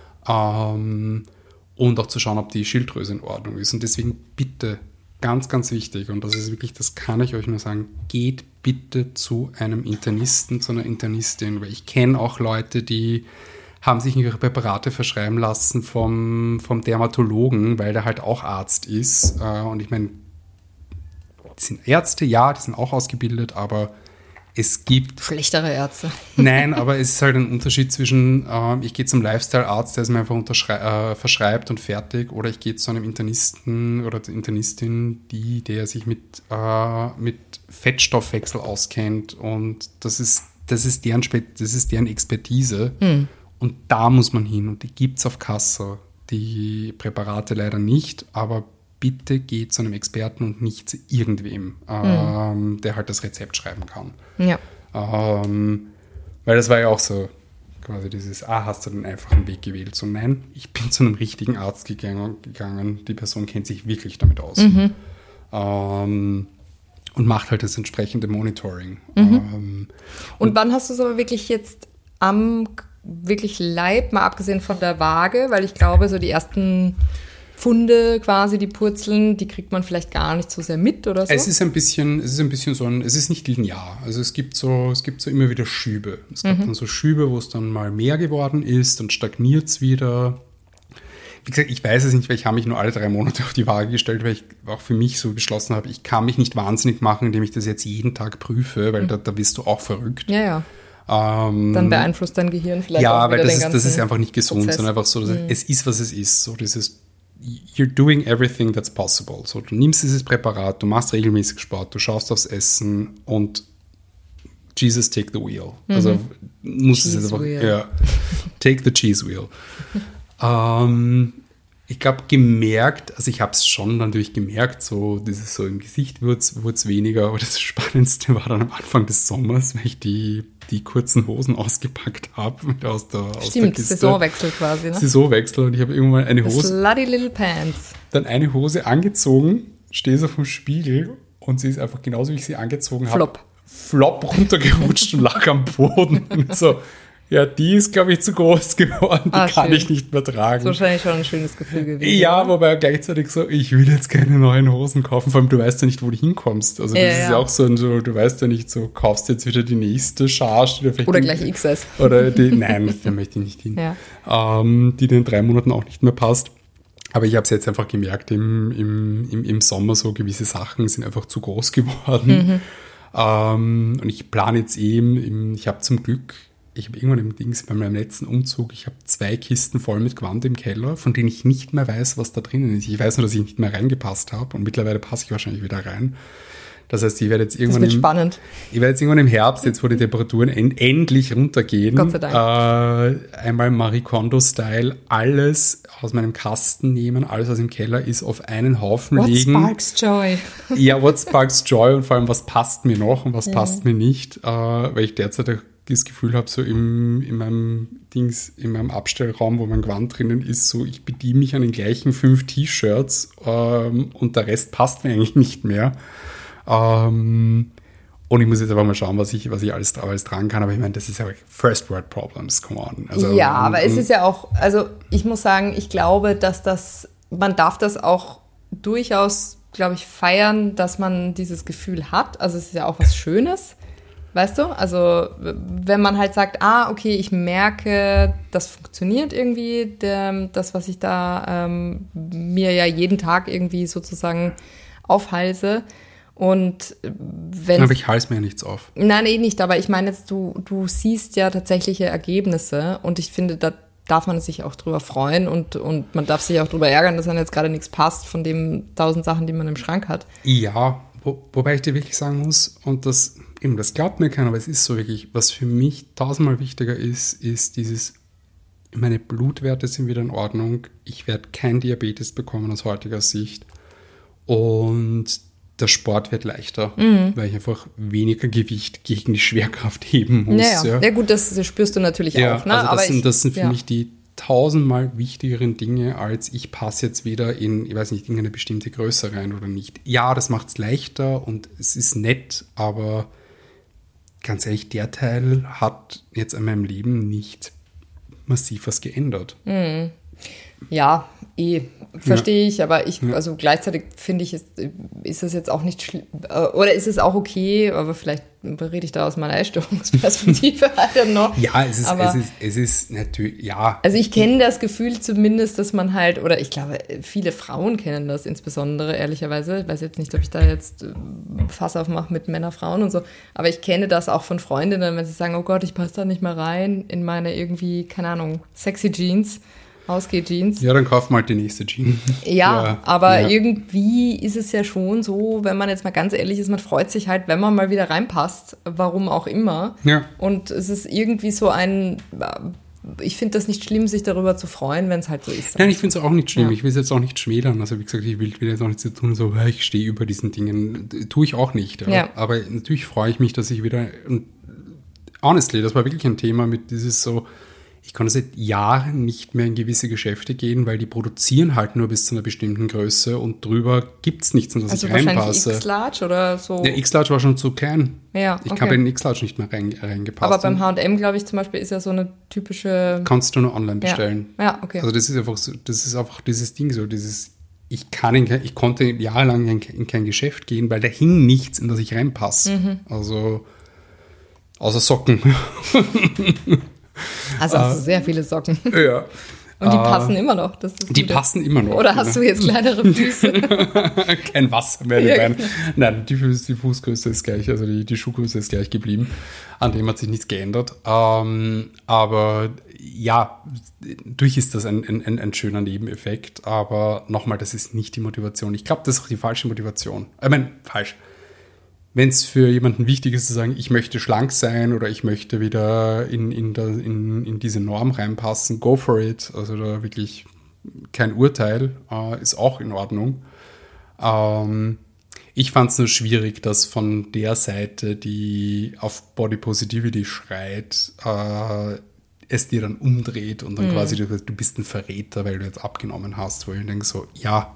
Und auch zu schauen, ob die Schilddrüse in Ordnung ist. Und deswegen bitte, ganz, ganz wichtig, und das ist wirklich, das kann ich euch nur sagen, geht bitte zu einem Internisten, zu einer Internistin, weil ich kenne auch Leute, die haben sich ihre Präparate verschreiben lassen vom Dermatologen, weil der halt auch Arzt ist. Und ich meine, die sind Ärzte, ja, die sind auch ausgebildet, aber es gibt... Schlechtere Ärzte. Nein, aber es ist halt ein Unterschied zwischen, ich gehe zum Lifestyle-Arzt, der es mir einfach verschreibt und fertig, oder ich gehe zu einem Internisten oder Internistin, der sich mit Fettstoffwechsel auskennt, und das ist deren Expertise. Und da muss man hin, und die gibt es auf Kasse. Die Präparate leider nicht, aber bitte geht zu einem Experten und nicht zu irgendwem, der halt das Rezept schreiben kann. Ja. Weil das war ja auch so quasi dieses, hast du den einfachen Weg gewählt? So, nein, ich bin zu einem richtigen Arzt gegangen. Die Person kennt sich wirklich damit aus. Und macht halt das entsprechende Monitoring. Und wann hast du es aber wirklich jetzt am wirklich Leib, mal abgesehen von der Waage, weil ich glaube, so die ersten Funde quasi, die Purzeln, die kriegt man vielleicht gar nicht so sehr mit oder so? Es ist ein bisschen so es ist nicht linear. Also es gibt so immer wieder Schübe. Es gab dann so Schübe, wo es dann mal mehr geworden ist, dann stagniert es wieder. Wie gesagt, ich weiß es nicht, weil ich habe mich nur alle 3 Monate auf die Waage gestellt, weil ich auch für mich so beschlossen habe, ich kann mich nicht wahnsinnig machen, indem ich das jetzt jeden Tag prüfe, weil da wirst du auch verrückt. Ja. Dann beeinflusst dein Gehirn vielleicht auch wieder weil den ganzen das ist einfach nicht gesund, Prozess. sondern einfach so, es ist, was es ist. So dieses you're doing everything that's possible. So, du nimmst dieses Präparat, du machst regelmäßig Sport, du schaust aufs Essen und Jesus take the wheel. Also muss es jetzt einfach, take the cheese wheel. Ich glaube, ich habe es schon natürlich gemerkt, so dieses so im Gesicht wurde es weniger, aber das Spannendste war dann am Anfang des Sommers, weil ich die kurzen Hosen ausgepackt habe aus der Kiste. Saisonwechsel quasi, ne? Saisonwechsel und ich habe irgendwann eine Hose. Slutty little pants. Dann eine Hose angezogen, stehe so vom Spiegel und sie ist einfach genauso, wie ich sie angezogen habe. Flop runtergerutscht und lag am Boden. Und so, ja, die ist, glaube ich, zu groß geworden, die kann ich nicht mehr tragen. Das ist wahrscheinlich schon ein schönes Gefühl gewesen. Ja, oder? Wobei gleichzeitig so, ich will jetzt keine neuen Hosen kaufen, vor allem du weißt ja nicht, wo du hinkommst. Also das ist ja auch so, du weißt ja nicht, so kaufst jetzt wieder die nächste Charge. Oder gleich XS. Oder nein, da möchte ich nicht hin. Ja. Die in 3 Monaten auch nicht mehr passt. Aber ich habe es jetzt einfach gemerkt, im Sommer so gewisse Sachen sind einfach zu groß geworden. Und ich plane jetzt ich habe zum Glück, ich habe irgendwann bei meinem letzten Umzug, ich habe 2 Kisten voll mit Gewand im Keller, von denen ich nicht mehr weiß, was da drinnen ist. Ich weiß nur, dass ich nicht mehr reingepasst habe und mittlerweile passe ich wahrscheinlich wieder rein. Das heißt, ich werde jetzt irgendwann spannend. Ich werde jetzt irgendwann im Herbst, jetzt wo die Temperaturen endlich runtergehen, Gott sei Dank. Einmal Marie Kondo-Style alles aus meinem Kasten nehmen, alles, was im Keller ist, auf einen Haufen legen. What sparks joy? Ja, what sparks joy und vor allem, was passt mir noch und was passt mir nicht, weil ich derzeit das Gefühl habe, so in meinem Abstellraum, wo mein Gewand drinnen ist, so ich bediene mich an den gleichen 5 T-Shirts und der Rest passt mir eigentlich nicht mehr. Und ich muss jetzt einfach mal schauen, was ich alles tragen kann. Aber ich meine, das ist ja First World Problems, come on. Also, ja, aber es ist ja auch, also ich muss sagen, ich glaube, dass man darf das auch durchaus, glaube ich, feiern, dass man dieses Gefühl hat. Also es ist ja auch was Schönes, weißt du? Also wenn man halt sagt, okay, ich merke, das funktioniert irgendwie, das, was ich da mir ja jeden Tag irgendwie sozusagen aufhalse. Und wenn aber ich halse mir ja nichts auf. Nein, nicht. Aber ich meine jetzt, du siehst ja tatsächliche Ergebnisse und ich finde, da darf man sich auch drüber freuen und man darf sich auch drüber ärgern, dass dann jetzt gerade nichts passt von den 1000 Sachen, die man im Schrank hat. Ja, wobei ich dir wirklich sagen muss, und das glaubt mir keiner, aber es ist so wirklich, was für mich 1000-mal wichtiger ist dieses, meine Blutwerte sind wieder in Ordnung, ich werde kein Diabetes bekommen aus heutiger Sicht und der Sport wird leichter, weil ich einfach weniger Gewicht gegen die Schwerkraft heben muss. Ja, gut, das spürst du natürlich auch. Ne? Also das sind für mich die 1000-mal wichtigeren Dinge, als ich passe jetzt wieder in eine bestimmte Größe rein oder nicht. Ja, das macht es leichter und es ist nett, aber ganz ehrlich, der Teil hat jetzt an meinem Leben nicht massiv was geändert. Ja, verstehe ich, aber also gleichzeitig finde ich, ist es jetzt auch nicht schlimm, oder ist es auch okay, aber vielleicht rede ich da aus meiner Essstörungsperspektive, I don't know. Ja, es ist natürlich, ja. Also ich kenne das Gefühl zumindest, dass man halt, oder ich glaube, viele Frauen kennen das insbesondere, ehrlicherweise. Ich weiß jetzt nicht, ob ich da jetzt Fass aufmache mit Männer, Frauen und so, aber ich kenne das auch von Freundinnen, wenn sie sagen, oh Gott, ich passe da nicht mehr rein in meine irgendwie, keine Ahnung, sexy Jeans. Ausgeh-Jeans. Ja, dann kauf mal die nächste Jeans. Ja, aber irgendwie ist es ja schon so, wenn man jetzt mal ganz ehrlich ist, man freut sich halt, wenn man mal wieder reinpasst, warum auch immer. Ja. Und es ist irgendwie so ich finde das nicht schlimm, sich darüber zu freuen, wenn es halt so ist. Nein, ich finde es auch nicht schlimm. Ja. Ich will es jetzt auch nicht schmälern. Also wie gesagt, ich will jetzt auch nichts zu tun, so, ich stehe über diesen Dingen. Tue ich auch nicht. Ja. Ja. Aber natürlich freue ich mich, dass ich wieder, und honestly, das war wirklich ein Thema mit dieses so, ich konnte seit Jahren nicht mehr in gewisse Geschäfte gehen, weil die produzieren halt nur bis zu einer bestimmten Größe und drüber gibt es nichts, in das ich reinpasse. Also wahrscheinlich X-Large oder so? Der X-Large war schon zu klein. Ja, Ich habe in den X-Large nicht mehr reingepasst. Aber beim H&M, glaube ich, zum Beispiel ist ja so eine typische... Kannst du nur online bestellen. Ja, okay. Also das ist einfach dieses Ding so, ich konnte jahrelang in kein Geschäft gehen, weil da hing nichts, in das ich reinpasse. Also außer Socken. Also hast du sehr viele Socken. Ja. Und die passen immer noch. Das ist die passen immer noch. Oder hast du jetzt kleinere Füße? Kein Wasser mehr. Ja. Nein, die Fußgröße ist gleich, also die Schuhgröße ist gleich geblieben. An dem hat sich nichts geändert. Aber ja, durch ist das ein schöner Nebeneffekt. Aber nochmal, das ist nicht die Motivation. Ich glaube, das ist auch die falsche Motivation. Ich meine, falsch. Wenn es für jemanden wichtig ist, zu sagen, ich möchte schlank sein oder ich möchte wieder in diese Norm reinpassen, go for it. Also da wirklich kein Urteil, ist auch in Ordnung. Ich fand es nur schwierig, dass von der Seite, die auf Body Positivity schreit, es dir dann umdreht und dann quasi du bist ein Verräter, weil du jetzt abgenommen hast, wo ich denke so, ja,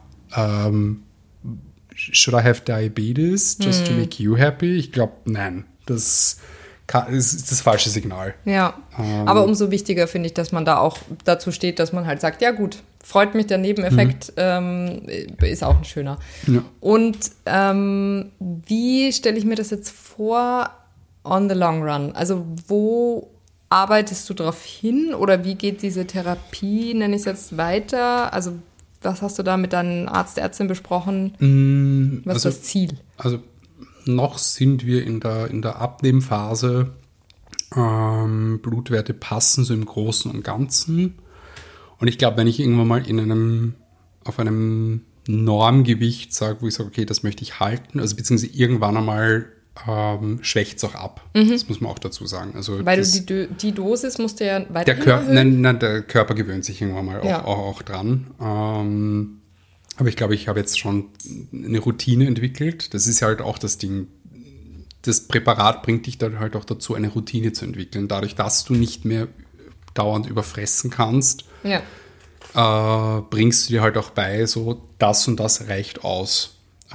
should I have diabetes just to make you happy? Ich glaube, nein. Das ist das falsche Signal. Ja, aber umso wichtiger finde ich, dass man da auch dazu steht, dass man halt sagt, ja gut, freut mich, der Nebeneffekt ist auch ein schöner. Ja. Und wie stelle ich mir das jetzt vor on the long run? Also wo arbeitest du darauf hin oder wie geht diese Therapie, nenne ich es jetzt, weiter? Also was hast du da mit deinem Arzt, Ärztin besprochen? Was ist das Ziel? Also noch sind wir in der Abnehmphase. Blutwerte passen so im Großen und Ganzen. Und ich glaube, wenn ich irgendwann mal auf einem Normgewicht sage, wo ich sage, okay, das möchte ich halten, also beziehungsweise irgendwann einmal schwächt es auch ab. Das muss man auch dazu sagen. Also weil du die Dosis musst du ja weiter erhöhen? Nein, der Körper gewöhnt sich irgendwann mal auch dran. Aber ich glaube, ich habe jetzt schon eine Routine entwickelt. Das ist halt auch das Ding. Das Präparat bringt dich dann halt auch dazu, eine Routine zu entwickeln. Dadurch, dass du nicht mehr dauernd überfressen kannst, bringst du dir halt auch bei, so das und das reicht aus.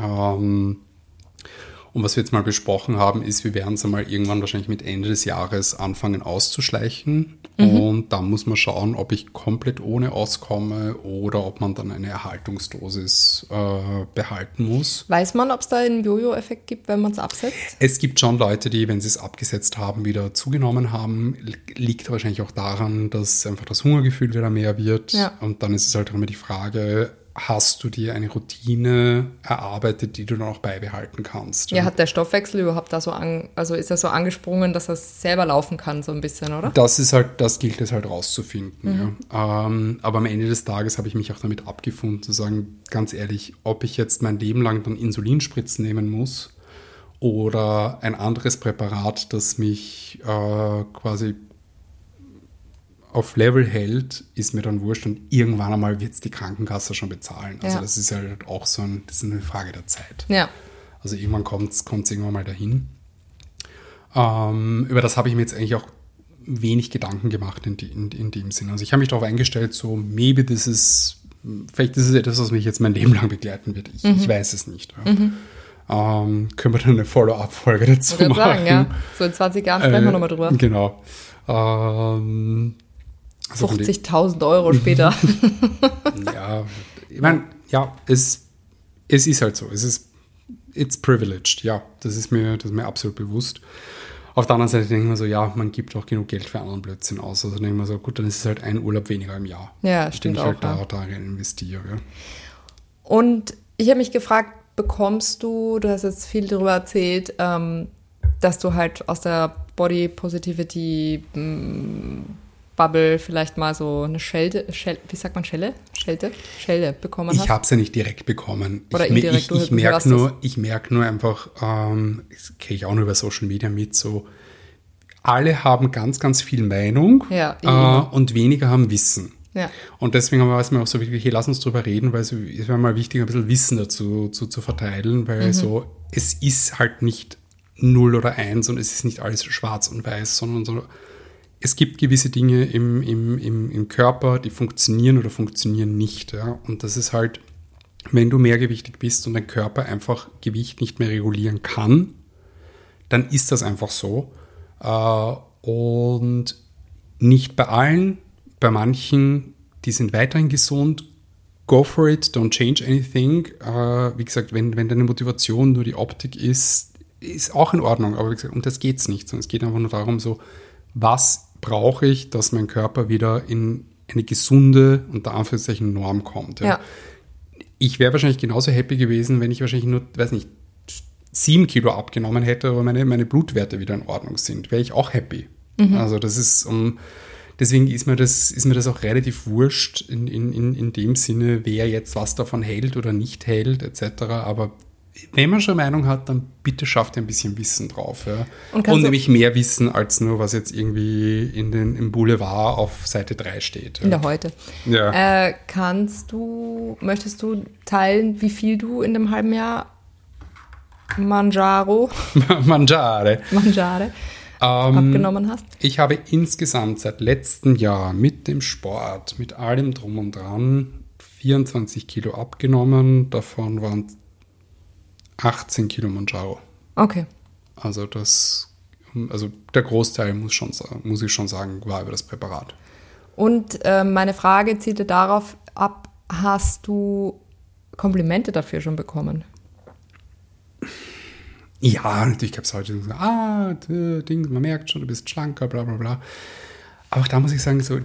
Und was wir jetzt mal besprochen haben, ist, wir werden es einmal irgendwann wahrscheinlich mit Ende des Jahres anfangen auszuschleichen. Und dann muss man schauen, ob ich komplett ohne auskomme oder ob man dann eine Erhaltungsdosis behalten muss. Weiß man, ob es da einen Jojo-Effekt gibt, wenn man es absetzt? Es gibt schon Leute, die, wenn sie es abgesetzt haben, wieder zugenommen haben. Liegt wahrscheinlich auch daran, dass einfach das Hungergefühl wieder mehr wird. Ja. Und dann ist es halt immer die Frage, hast du dir eine Routine erarbeitet, die du dann auch beibehalten kannst? Ja, hat der Stoffwechsel überhaupt da so also ist er so angesprungen, dass er selber laufen kann, so ein bisschen, oder? Das gilt es halt rauszufinden. Ja. Aber am Ende des Tages habe ich mich auch damit abgefunden, zu sagen, ganz ehrlich, ob ich jetzt mein Leben lang dann Insulinspritzen nehmen muss oder ein anderes Präparat, das mich quasi auf Level hält, ist mir dann wurscht und irgendwann einmal wird es die Krankenkasse schon bezahlen. Also das ist halt auch das ist eine Frage der Zeit. Ja. Also irgendwann kommt es irgendwann mal dahin. Über das habe ich mir jetzt eigentlich auch wenig Gedanken gemacht in dem Sinne. Also ich habe mich darauf eingestellt, so maybe vielleicht ist es etwas, was mich jetzt mein Leben lang begleiten wird. Ich weiß es nicht. Ja. Können wir dann eine Follow-up-Folge dazu machen? Sagen, ja. So in 20 Jahren sprechen wir nochmal drüber. Genau. 50.000 Euro später. Ja, ich meine, ja, es ist halt so. It's privileged, ja. Das ist mir absolut bewusst. Auf der anderen Seite denke ich mir so, ja, man gibt auch genug Geld für anderen Blödsinn aus. Also denke ich mir so, gut, dann ist es halt ein Urlaub weniger im Jahr. Ja, stimmt den ich auch. Halt da rein investiere. Und ich habe mich gefragt, bekommst du hast jetzt viel darüber erzählt, dass du halt aus der Body Positivity Bubble vielleicht mal so eine Schelte bekommen hast? Ich habe es ja nicht direkt bekommen. Oder indirekt. Ich merke nur einfach, das kriege ich auch nur über Social Media mit, so alle haben ganz, ganz viel Meinung und weniger haben Wissen. Ja. Und deswegen war es mir auch so wichtig, hey, lass uns drüber reden, weil es wäre mal wichtig, ein bisschen Wissen dazu zu verteilen, weil so, es ist halt nicht 0 oder 1 und es ist nicht alles schwarz und weiß, sondern so, es gibt gewisse Dinge im Körper, die funktionieren oder funktionieren nicht. Ja? Und das ist halt, wenn du mehrgewichtig bist und dein Körper einfach Gewicht nicht mehr regulieren kann, dann ist das einfach so. Und nicht bei allen, bei manchen, die sind weiterhin gesund. Go for it, don't change anything. Wie gesagt, wenn deine Motivation nur die Optik ist auch in Ordnung. Aber wie gesagt, um das geht es nicht. Sondern es geht einfach nur darum, so, was brauche ich, dass mein Körper wieder in eine gesunde, unter Anführungszeichen, Norm kommt. Ja. Ich wäre wahrscheinlich genauso happy gewesen, wenn ich wahrscheinlich nur, 7 Kilo abgenommen hätte, aber meine Blutwerte wieder in Ordnung sind. Wäre ich auch happy. Also das ist, deswegen ist mir das auch relativ wurscht in dem Sinne, wer jetzt was davon hält oder nicht hält, etc. Aber wenn man schon Meinung hat, dann bitte schafft ein bisschen Wissen drauf. Ja. Und nämlich mehr Wissen als nur, was jetzt irgendwie im Boulevard auf Seite 3 steht. In der Heute. Ja. Möchtest du teilen, wie viel du in dem halben Jahr Mangiare abgenommen hast? Ich habe insgesamt seit letztem Jahr mit dem Sport, mit allem drum und dran, 24 Kilo abgenommen. Davon waren 18 Kilo Mangiaro. Okay. Also der Großteil, muss ich schon sagen, war über das Präparat. Und meine Frage zielte darauf ab, hast du Komplimente dafür schon bekommen? Ja, natürlich gab es heute so, man merkt schon, du bist schlanker, bla bla bla. Aber auch da muss ich sagen, so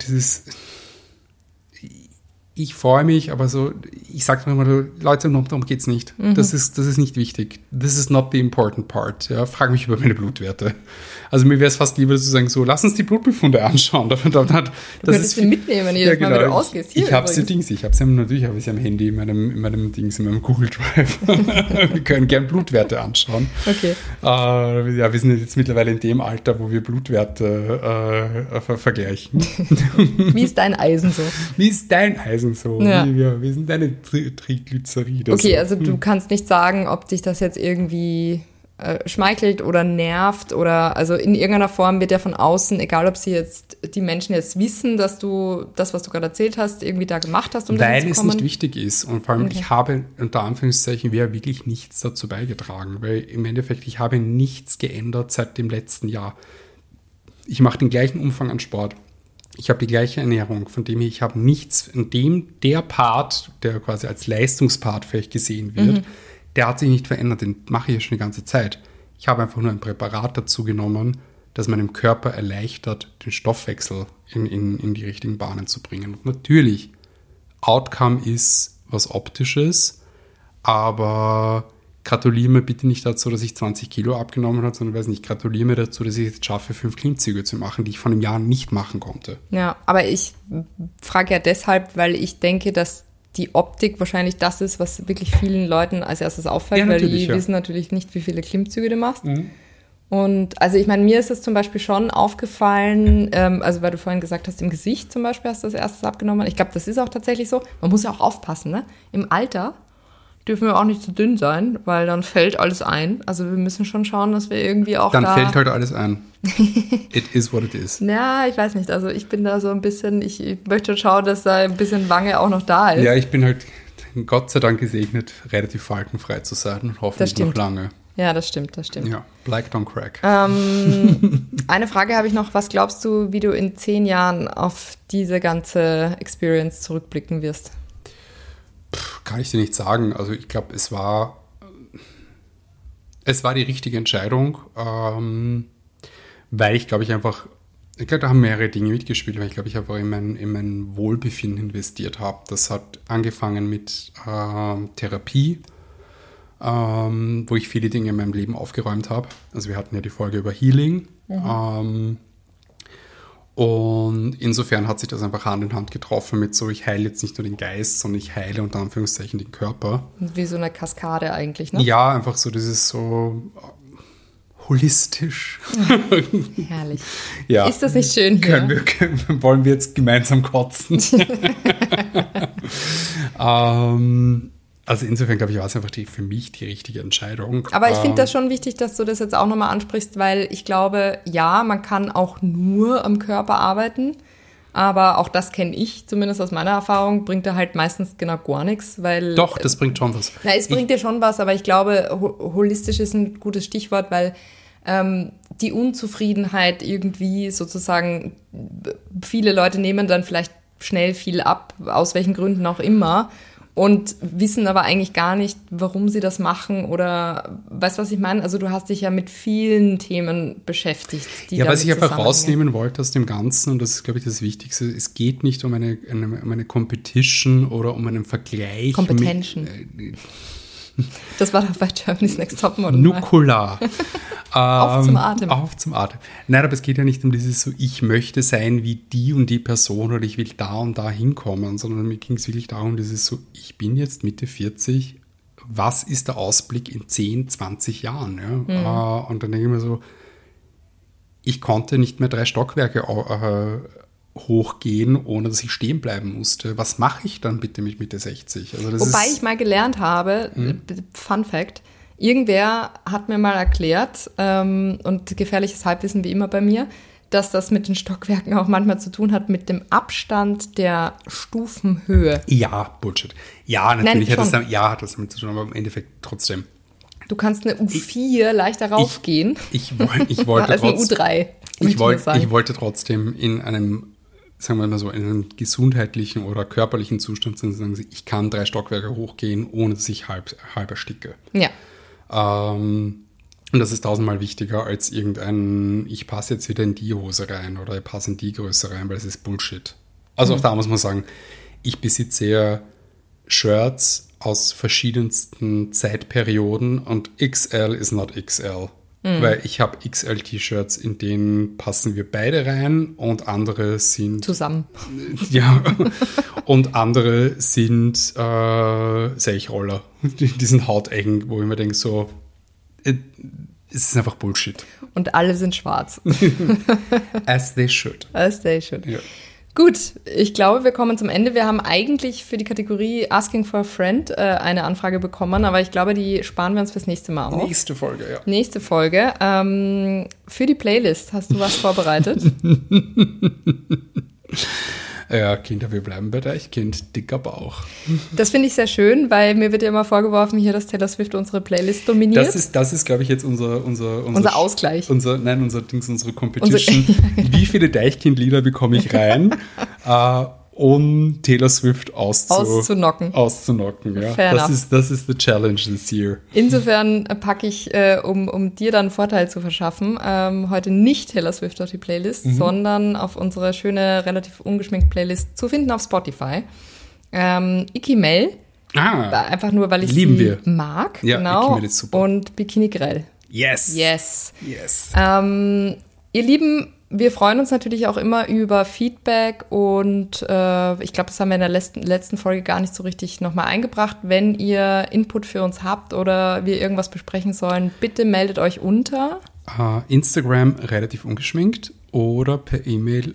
ich freue mich, aber so, ich sage mir immer, Leute, darum geht es nicht. Das ist nicht wichtig. This is not the important part. Ja, frag mich über meine Blutwerte. Also mir wäre es fast lieber zu sagen, so, lass uns die Blutbefunde anschauen. Du könntest sie mitnehmen, jedes Mal, wenn du ausgehst. Ich habe sie am Handy, in meinem Google Drive. Wir können gern Blutwerte anschauen. Okay. Wir sind jetzt mittlerweile in dem Alter, wo wir Blutwerte vergleichen. Wie ist dein Eisen so? Ja. Wie sind deine Triglyceride? Okay, also du kannst nicht sagen, ob dich das jetzt irgendwie schmeichelt oder nervt oder also in irgendeiner Form wird ja von außen, egal ob die Menschen jetzt wissen, dass du das, was du gerade erzählt hast, irgendwie da gemacht hast, um dahin zu kommen. Weil es nicht wichtig ist und vor allem ich habe unter Anführungszeichen wirklich nichts dazu beigetragen, weil im Endeffekt ich habe nichts geändert seit dem letzten Jahr. Ich mache den gleichen Umfang an Sport. Ich habe die gleiche Ernährung, von dem ich habe nichts, in dem der Part, der quasi als Leistungspart vielleicht gesehen wird, der hat sich nicht verändert, den mache ich ja schon die ganze Zeit. Ich habe einfach nur ein Präparat dazu genommen, das meinem Körper erleichtert, den Stoffwechsel in die richtigen Bahnen zu bringen. Und natürlich, Outcome ist was Optisches, aber gratuliere mir bitte nicht dazu, dass ich 20 Kilo abgenommen habe, sondern gratuliere mir dazu, dass ich es jetzt schaffe, 5 Klimmzüge zu machen, die ich vor einem Jahr nicht machen konnte. Ja, aber ich frage ja deshalb, weil ich denke, dass die Optik wahrscheinlich das ist, was wirklich vielen Leuten als erstes auffällt, weil die wissen natürlich nicht, wie viele Klimmzüge du machst. Und also ich meine, mir ist es zum Beispiel schon aufgefallen, also weil du vorhin gesagt hast, im Gesicht zum Beispiel hast du das erstes abgenommen. Ich glaube, das ist auch tatsächlich so. Man muss ja auch aufpassen, ne? Im Alter dürfen wir auch nicht zu dünn sein, weil dann fällt alles ein. Also wir müssen schon schauen, dass wir irgendwie auch dann fällt halt alles ein. It is what it is. Ja, ich weiß nicht. Also ich bin da so ein bisschen, ich möchte schauen, dass da ein bisschen Wange auch noch da ist. Ja, ich bin halt Gott sei Dank gesegnet, relativ faltenfrei zu sein und hoffentlich noch lange. Ja, das stimmt. Ja, Black don't crack. Eine Frage habe ich noch. Was glaubst du, wie du in 10 Jahren auf diese ganze Experience zurückblicken wirst? Kann ich dir nicht sagen. Also ich glaube, es war die richtige Entscheidung, weil ich glaube, da haben mehrere Dinge mitgespielt, weil ich glaube, ich einfach in mein Wohlbefinden investiert habe. Das hat angefangen mit Therapie, wo ich viele Dinge in meinem Leben aufgeräumt habe. Also wir hatten ja die Folge über Healing. Und insofern hat sich das einfach Hand in Hand getroffen mit so, ich heile jetzt nicht nur den Geist, sondern ich heile unter Anführungszeichen den Körper. Wie so eine Kaskade eigentlich, ne? Ja, einfach so dieses so holistisch. Herrlich. Ja. Ist das nicht schön hier? Wollen wir jetzt gemeinsam kotzen? Also insofern, glaube ich, war es einfach für mich die richtige Entscheidung. Aber ich finde das schon wichtig, dass du das jetzt auch nochmal ansprichst, weil ich glaube, ja, man kann auch nur am Körper arbeiten, aber auch das kenne ich, zumindest aus meiner Erfahrung, bringt da halt meistens genau gar nichts, weil... Doch, das bringt schon was. Na, es bringt dir schon was, aber ich glaube, holistisch ist ein gutes Stichwort, weil die Unzufriedenheit irgendwie sozusagen, viele Leute nehmen dann vielleicht schnell viel ab, aus welchen Gründen auch immer, und wissen aber eigentlich gar nicht, warum sie das machen oder, weißt du, was ich meine? Also du hast dich ja mit vielen Themen beschäftigt, die ja, was ich einfach zusammenhängen. rausnehmen wollte aus dem Ganzen, und das ist, glaube ich, das Wichtigste, es geht nicht um eine Competition oder um einen Vergleich. Competition. Das war doch bei Germany's Next Topmodel. Nukular. Auf zum Atem. Auf zum Atem. Nein, aber es geht ja nicht um dieses so, ich möchte sein wie die und die Person oder ich will da und da hinkommen, sondern mir ging es wirklich darum, dieses so, ich bin jetzt Mitte 40, was ist der Ausblick in 10, 20 Jahren? Ja? Und dann denke ich mir so, ich konnte nicht mehr 3 Stockwerke hochgehen, ohne dass ich stehen bleiben musste. Was mache ich dann bitte mit Mitte 60? Also das Wobei ich mal gelernt habe, Fun Fact, irgendwer hat mir mal erklärt, und gefährliches Halbwissen wie immer bei mir, dass das mit den Stockwerken auch manchmal zu tun hat mit dem Abstand der Stufenhöhe. Ja, Bullshit. Ja, natürlich Nein, hat das damit zu tun, aber im Endeffekt trotzdem. Du kannst eine U4 leichter raufgehen. Ich wollte als eine U3. Ich wollte trotzdem in einem, sagen wir mal so, in einem gesundheitlichen oder körperlichen Zustand sagen, ich kann 3 Stockwerke hochgehen, ohne dass ich halb ersticke. Ja. Und das ist 1000-mal wichtiger als irgendein, ich passe jetzt wieder in die Hose rein oder ich passe in die Größe rein, weil es ist Bullshit. Also auch da muss man sagen, ich besitze ja Shirts aus verschiedensten Zeitperioden und XL is not XL. Weil ich habe XL-T-Shirts, in denen passen wir beide rein und andere sind... Zusammen. Ja, und andere sind Selchroller. Die sind hauteng, wo ich mir denke so, es ist einfach Bullshit. Und alle sind schwarz. As they should. As they should. Ja. Gut, ich glaube, wir kommen zum Ende. Wir haben eigentlich für die Kategorie Asking for a Friend eine Anfrage bekommen, aber ich glaube, die sparen wir uns fürs nächste Mal auf. Nächste Folge, ja. Nächste Folge. Für die Playlist hast du was vorbereitet? Ja, Kinder, wir bleiben bei Deichkind, dicker Bauch. Das finde ich sehr schön, weil mir wird ja immer vorgeworfen, hier, dass Taylor Swift unsere Playlist dominiert. Das ist, glaube ich, jetzt unser Ausgleich. Unsere Competition. Wie viele Deichkind-Lieder bekomme ich rein, um Taylor Swift auszunocken? Ja. Das ist the challenge this year. Insofern packe ich, um dir dann einen Vorteil zu verschaffen, heute nicht Taylor Swift auf die Playlist, sondern auf unsere schöne, relativ ungeschminkte Playlist zu finden auf Spotify. Iki Mel. Einfach nur, weil ich sie mag. Ja, genau. Iki Mel ist super. Und Bikini Grell. Yes. Ihr Lieben, wir freuen uns natürlich auch immer über Feedback und ich glaube, das haben wir in der letzten Folge gar nicht so richtig nochmal eingebracht. Wenn ihr Input für uns habt oder wir irgendwas besprechen sollen, bitte meldet euch unter Instagram relativ ungeschminkt oder per E-Mail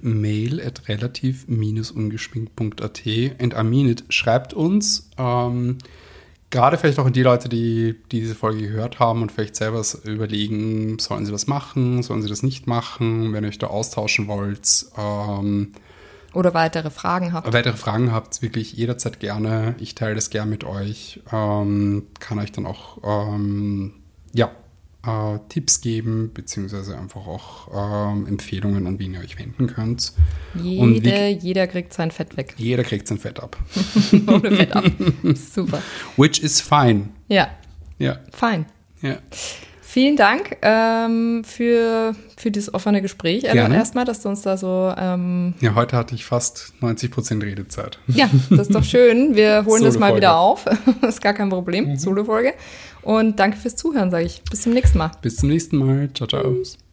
mail@relativ-ungeschminkt.at and I mean it. Schreibt uns, gerade vielleicht auch an die Leute, die diese Folge gehört haben und vielleicht selber überlegen, sollen sie das machen, sollen sie das nicht machen, wenn ihr euch da austauschen wollt. Oder weitere Fragen habt. Wirklich jederzeit gerne. Ich teile das gerne mit euch. Kann euch dann auch Tipps geben, beziehungsweise einfach auch Empfehlungen, an wen ihr euch wenden könnt. Jeder kriegt sein Fett weg. Jeder kriegt sein Fett ab. Ohne Fett ab. Super. Which is fine. Ja. Fein. Ja. Vielen Dank für dieses offene Gespräch. Erstmal, dass du uns da so... heute hatte ich fast 90% Redezeit. Ja, das ist doch schön. Wir holen das mal Solo-Folge. wieder auf. Ist gar kein Problem. Solo-Folge. Und danke fürs Zuhören, sage ich. Bis zum nächsten Mal. Bis zum nächsten Mal. Ciao, ciao. Tschüss.